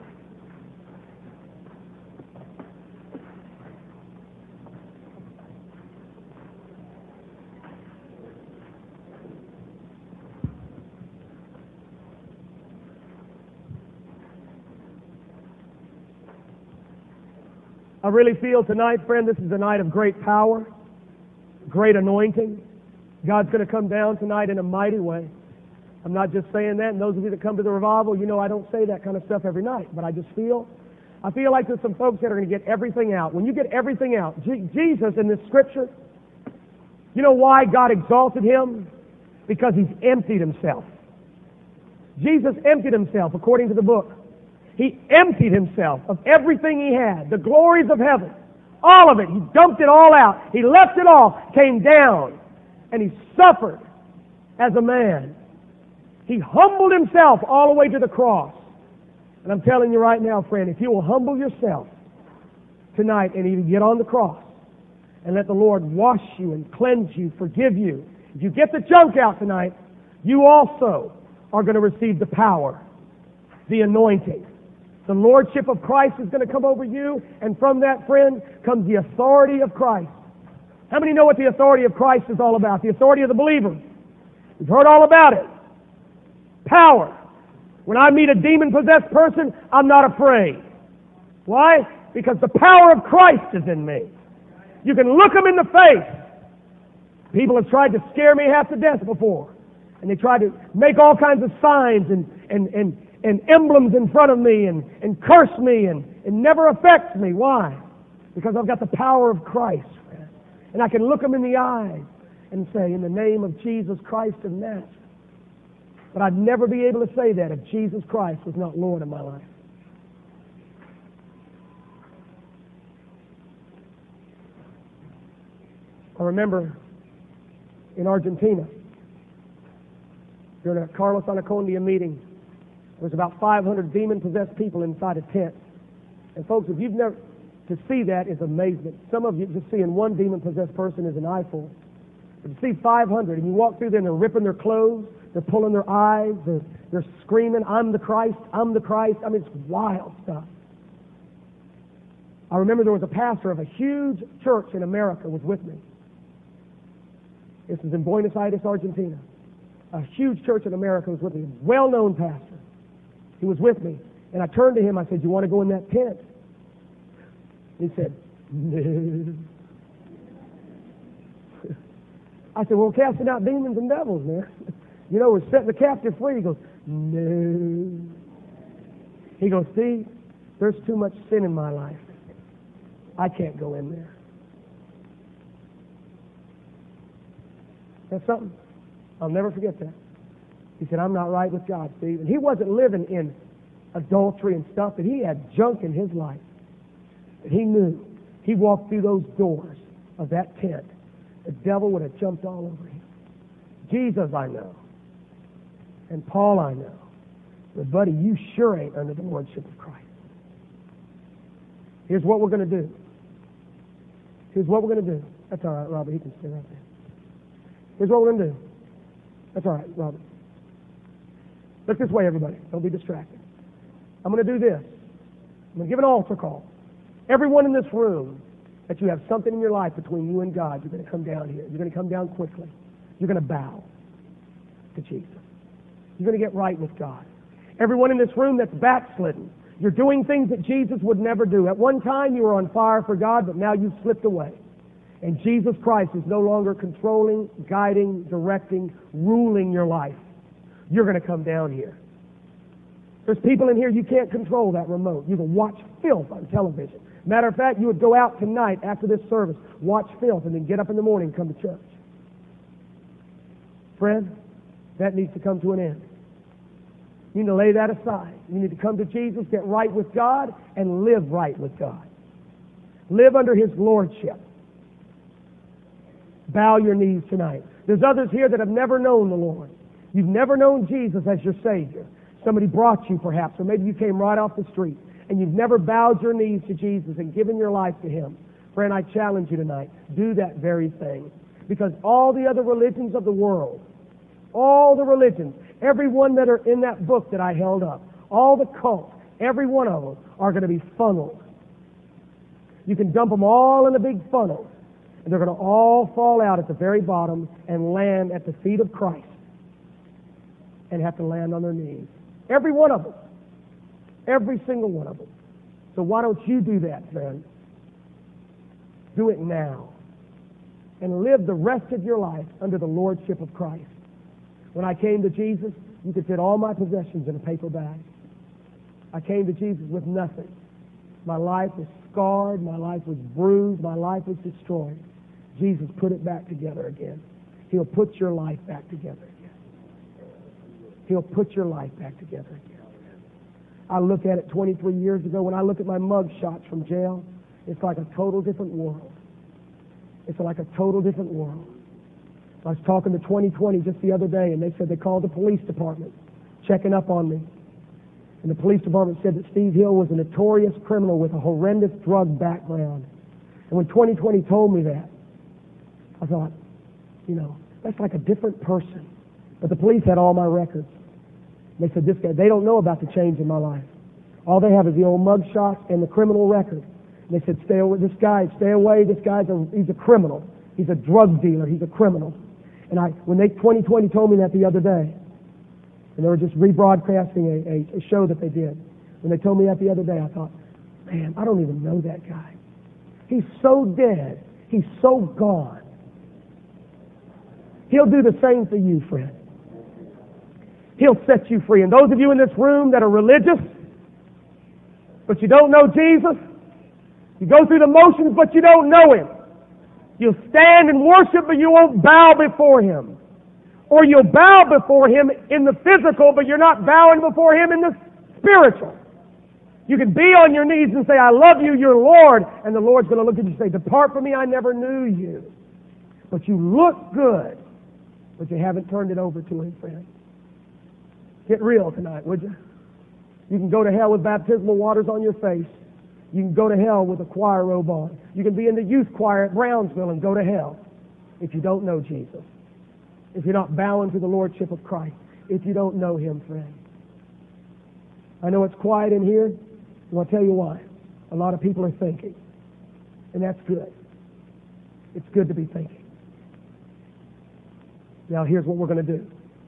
I really feel tonight, friend, this is a night of great power, great anointing. God's going to come down tonight in a mighty way. I'm not just saying that, and those of you that come to the revival, you know I don't say that kind of stuff every night, but I feel like there's some folks that are going to get everything out. When you get everything out, Jesus in this scripture, you know why God exalted him? Because he's emptied himself. Jesus emptied himself according to the book. He emptied himself of everything he had, the glories of heaven, all of it. He dumped it all out. He left it all, came down, and he suffered as a man. He humbled himself all the way to the cross. And I'm telling you right now, friend, if you will humble yourself tonight and even get on the cross and let the Lord wash you and cleanse you, forgive you, if you get the junk out tonight, you also are going to receive the power, the anointing. The lordship of Christ is going to come over you, and from that, friend, comes the authority of Christ. How many know what the authority of Christ is all about? The authority of the believer. We've heard all about it. Power. When I meet a demon-possessed person, I'm not afraid. Why? Because the power of Christ is in me. You can look them in the face. People have tried to scare me half to death before. And they tried to make all kinds of signs and emblems in front of me and curse me and it never affects me. Why? Because I've got the power of Christ. And I can look them in the eyes and say, in the name of Jesus Christ of Nazareth. But I'd never be able to say that if Jesus Christ was not Lord of my life. I remember in Argentina, during a Carlos Anacondia meeting, there was about 500 demon-possessed people inside a tent. And folks, if you've never, to see that is amazement. Some of you just seeing one demon-possessed person is an eyeful. But to see 500, and you walk through there and they're ripping their clothes, they're pulling their eyes, they're screaming, I'm the Christ, I'm the Christ. I mean, it's wild stuff. I remember there was a pastor of a huge church in America was with me. This was in Buenos Aires, Argentina. A huge church in America was with me, a well-known pastor. He was with me. And I turned to him, I said, you want to go in that tent? He said, no. I said, well, casting out demons and devils, man. You know, we're setting the captive free. He goes, no. He goes, see, there's too much sin in my life. I can't go in there. That's something. I'll never forget that. He said, I'm not right with God, Steve. And he wasn't living in adultery and stuff, but he had junk in his life. But he knew he walked through those doors of that tent, the devil would have jumped all over him. Jesus I know. And Paul I know. But buddy, you sure ain't under the lordship of Christ. Here's what we're going to do. Here's what we're going to do. That's all right, Robert. He can stay right there. Here's what we're going to do. That's all right, Robert. Look this way, everybody. Don't be distracted. I'm going to do this. I'm going to give an altar call. Everyone in this room, that you have something in your life between you and God, you're going to come down here. You're going to come down quickly. You're going to bow to Jesus. You're going to get right with God. Everyone in this room that's backslidden, you're doing things that Jesus would never do. At one time you were on fire for God, but now you've slipped away. And Jesus Christ is no longer controlling, guiding, directing, ruling your life. You're going to come down here. There's people in here, you can't control that remote. You can watch filth on television. Matter of fact, you would go out tonight after this service, watch filth, and then get up in the morning and come to church. Friend, that needs to come to an end. You need to lay that aside. You need to come to Jesus, get right with God, and live right with God. Live under His lordship. bow your knees tonight. There's others here that have never known the Lord. You've never known Jesus as your Savior. Somebody brought you perhaps, or maybe you came right off the street, and you've never bowed your knees to Jesus and given your life to Him. Friend, I challenge you tonight, do that very thing. Because all the other religions of the world, all the religions, every one that are in that book that I held up, all the cults, every one of them are going to be funneled. You can dump them all in a big funnel, and they're going to all fall out at the very bottom and land at the feet of Christ and have to land on their knees. Every one of them. Every single one of them. So why don't you do that, friend? Do it now. And live the rest of your life under the lordship of Christ. When I came to Jesus, you could fit all my possessions in a paper bag. I came to Jesus with nothing. My life was scarred. My life was bruised. My life was destroyed. Jesus put it back together again. He'll put your life back together again. He'll put your life back together again. I look at it 23 years ago. When I look at my mug shots from jail, it's like a total different world. It's like a total different world. I was talking to 2020 just the other day, and they said they called the police department checking up on me. And the police department said that Steve Hill was a notorious criminal with a horrendous drug background. And when 2020 told me that, I thought, that's like a different person. But the police had all my records. They said, this guy, they don't know about the change in my life. All they have is the old mug shots and the criminal record. And they said, stay away, this guy, stay away, this guy's he's a criminal. He's a drug dealer, he's a criminal. And when 2020 told me that the other day, and they were just rebroadcasting a show that they did. When they told me that the other day, I thought, man, I don't even know that guy. He's so dead. He's so gone. He'll do the same for you, friend. He'll set you free. And those of you in this room that are religious, but you don't know Jesus, you go through the motions, but you don't know Him. You'll stand and worship, but you won't bow before Him. Or you'll bow before Him in the physical, but you're not bowing before Him in the spiritual. You can be on your knees and say, I love you, you're Lord. And the Lord's going to look at you and say, depart from me, I never knew you. But you look good, but you haven't turned it over to Him, friend. Get real tonight, would you? You can go to hell with baptismal waters on your face. You can go to hell with a choir robe on. You can be in the youth choir at Brownsville and go to hell if you don't know Jesus. If you're not bowing to the lordship of Christ. If you don't know Him, friend. I know it's quiet in here, and I'll tell you why. A lot of people are thinking. And that's good. It's good to be thinking. Now here's what we're going to do.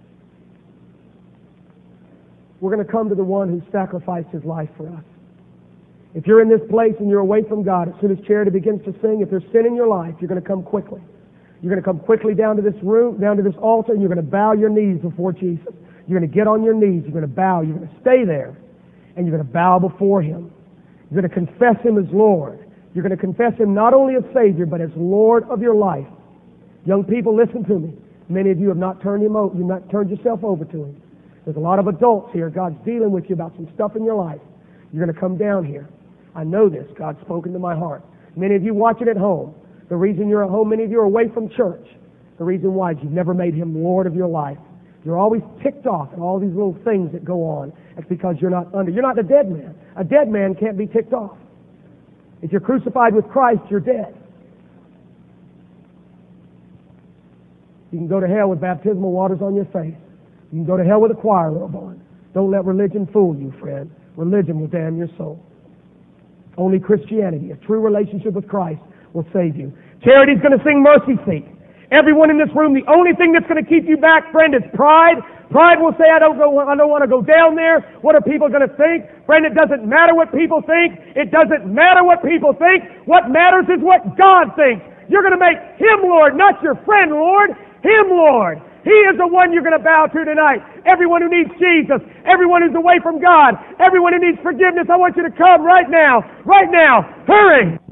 We're going to come to the one who sacrificed His life for us. If you're in this place and you're away from God, as soon as Charity begins to sing, if there's sin in your life, you're going to come quickly. You're going to come quickly down to this room, down to this altar, and you're going to bow your knees before Jesus. You're going to get on your knees. You're going to bow. You're going to stay there, and you're going to bow before Him. You're going to confess Him as Lord. You're going to confess Him not only as Savior, but as Lord of your life. Young people, listen to me. Many of you have not turned you've not turned yourself over to Him. There's a lot of adults here. God's dealing with you about some stuff in your life. You're going to come down here. I know this. God's spoken to my heart. Many of you watching at home. The reason you're at home, many of you are away from church. The reason why is you've never made Him Lord of your life. You're always ticked off at all these little things that go on. It's because you're not a dead man. A dead man can't be ticked off. If you're crucified with Christ, you're dead. You can go to hell with baptismal waters on your face. You can go to hell with a choir robe on. Don't let religion fool you, friend. Religion will damn your soul. Only Christianity, a true relationship with Christ, will save you. Charity's going to sing Mercy Seat. Everyone in this room, the only thing that's going to keep you back, friend, is pride. Pride will say, I don't want to go down there. What are people going to think? Friend, it doesn't matter what people think. It doesn't matter what people think. What matters is what God thinks. You're going to make Him Lord, not your friend Lord. Him Lord. He is the one you're going to bow to tonight. Everyone who needs Jesus, everyone who's away from God, everyone who needs forgiveness, I want you to come right now. Right now. Hurry.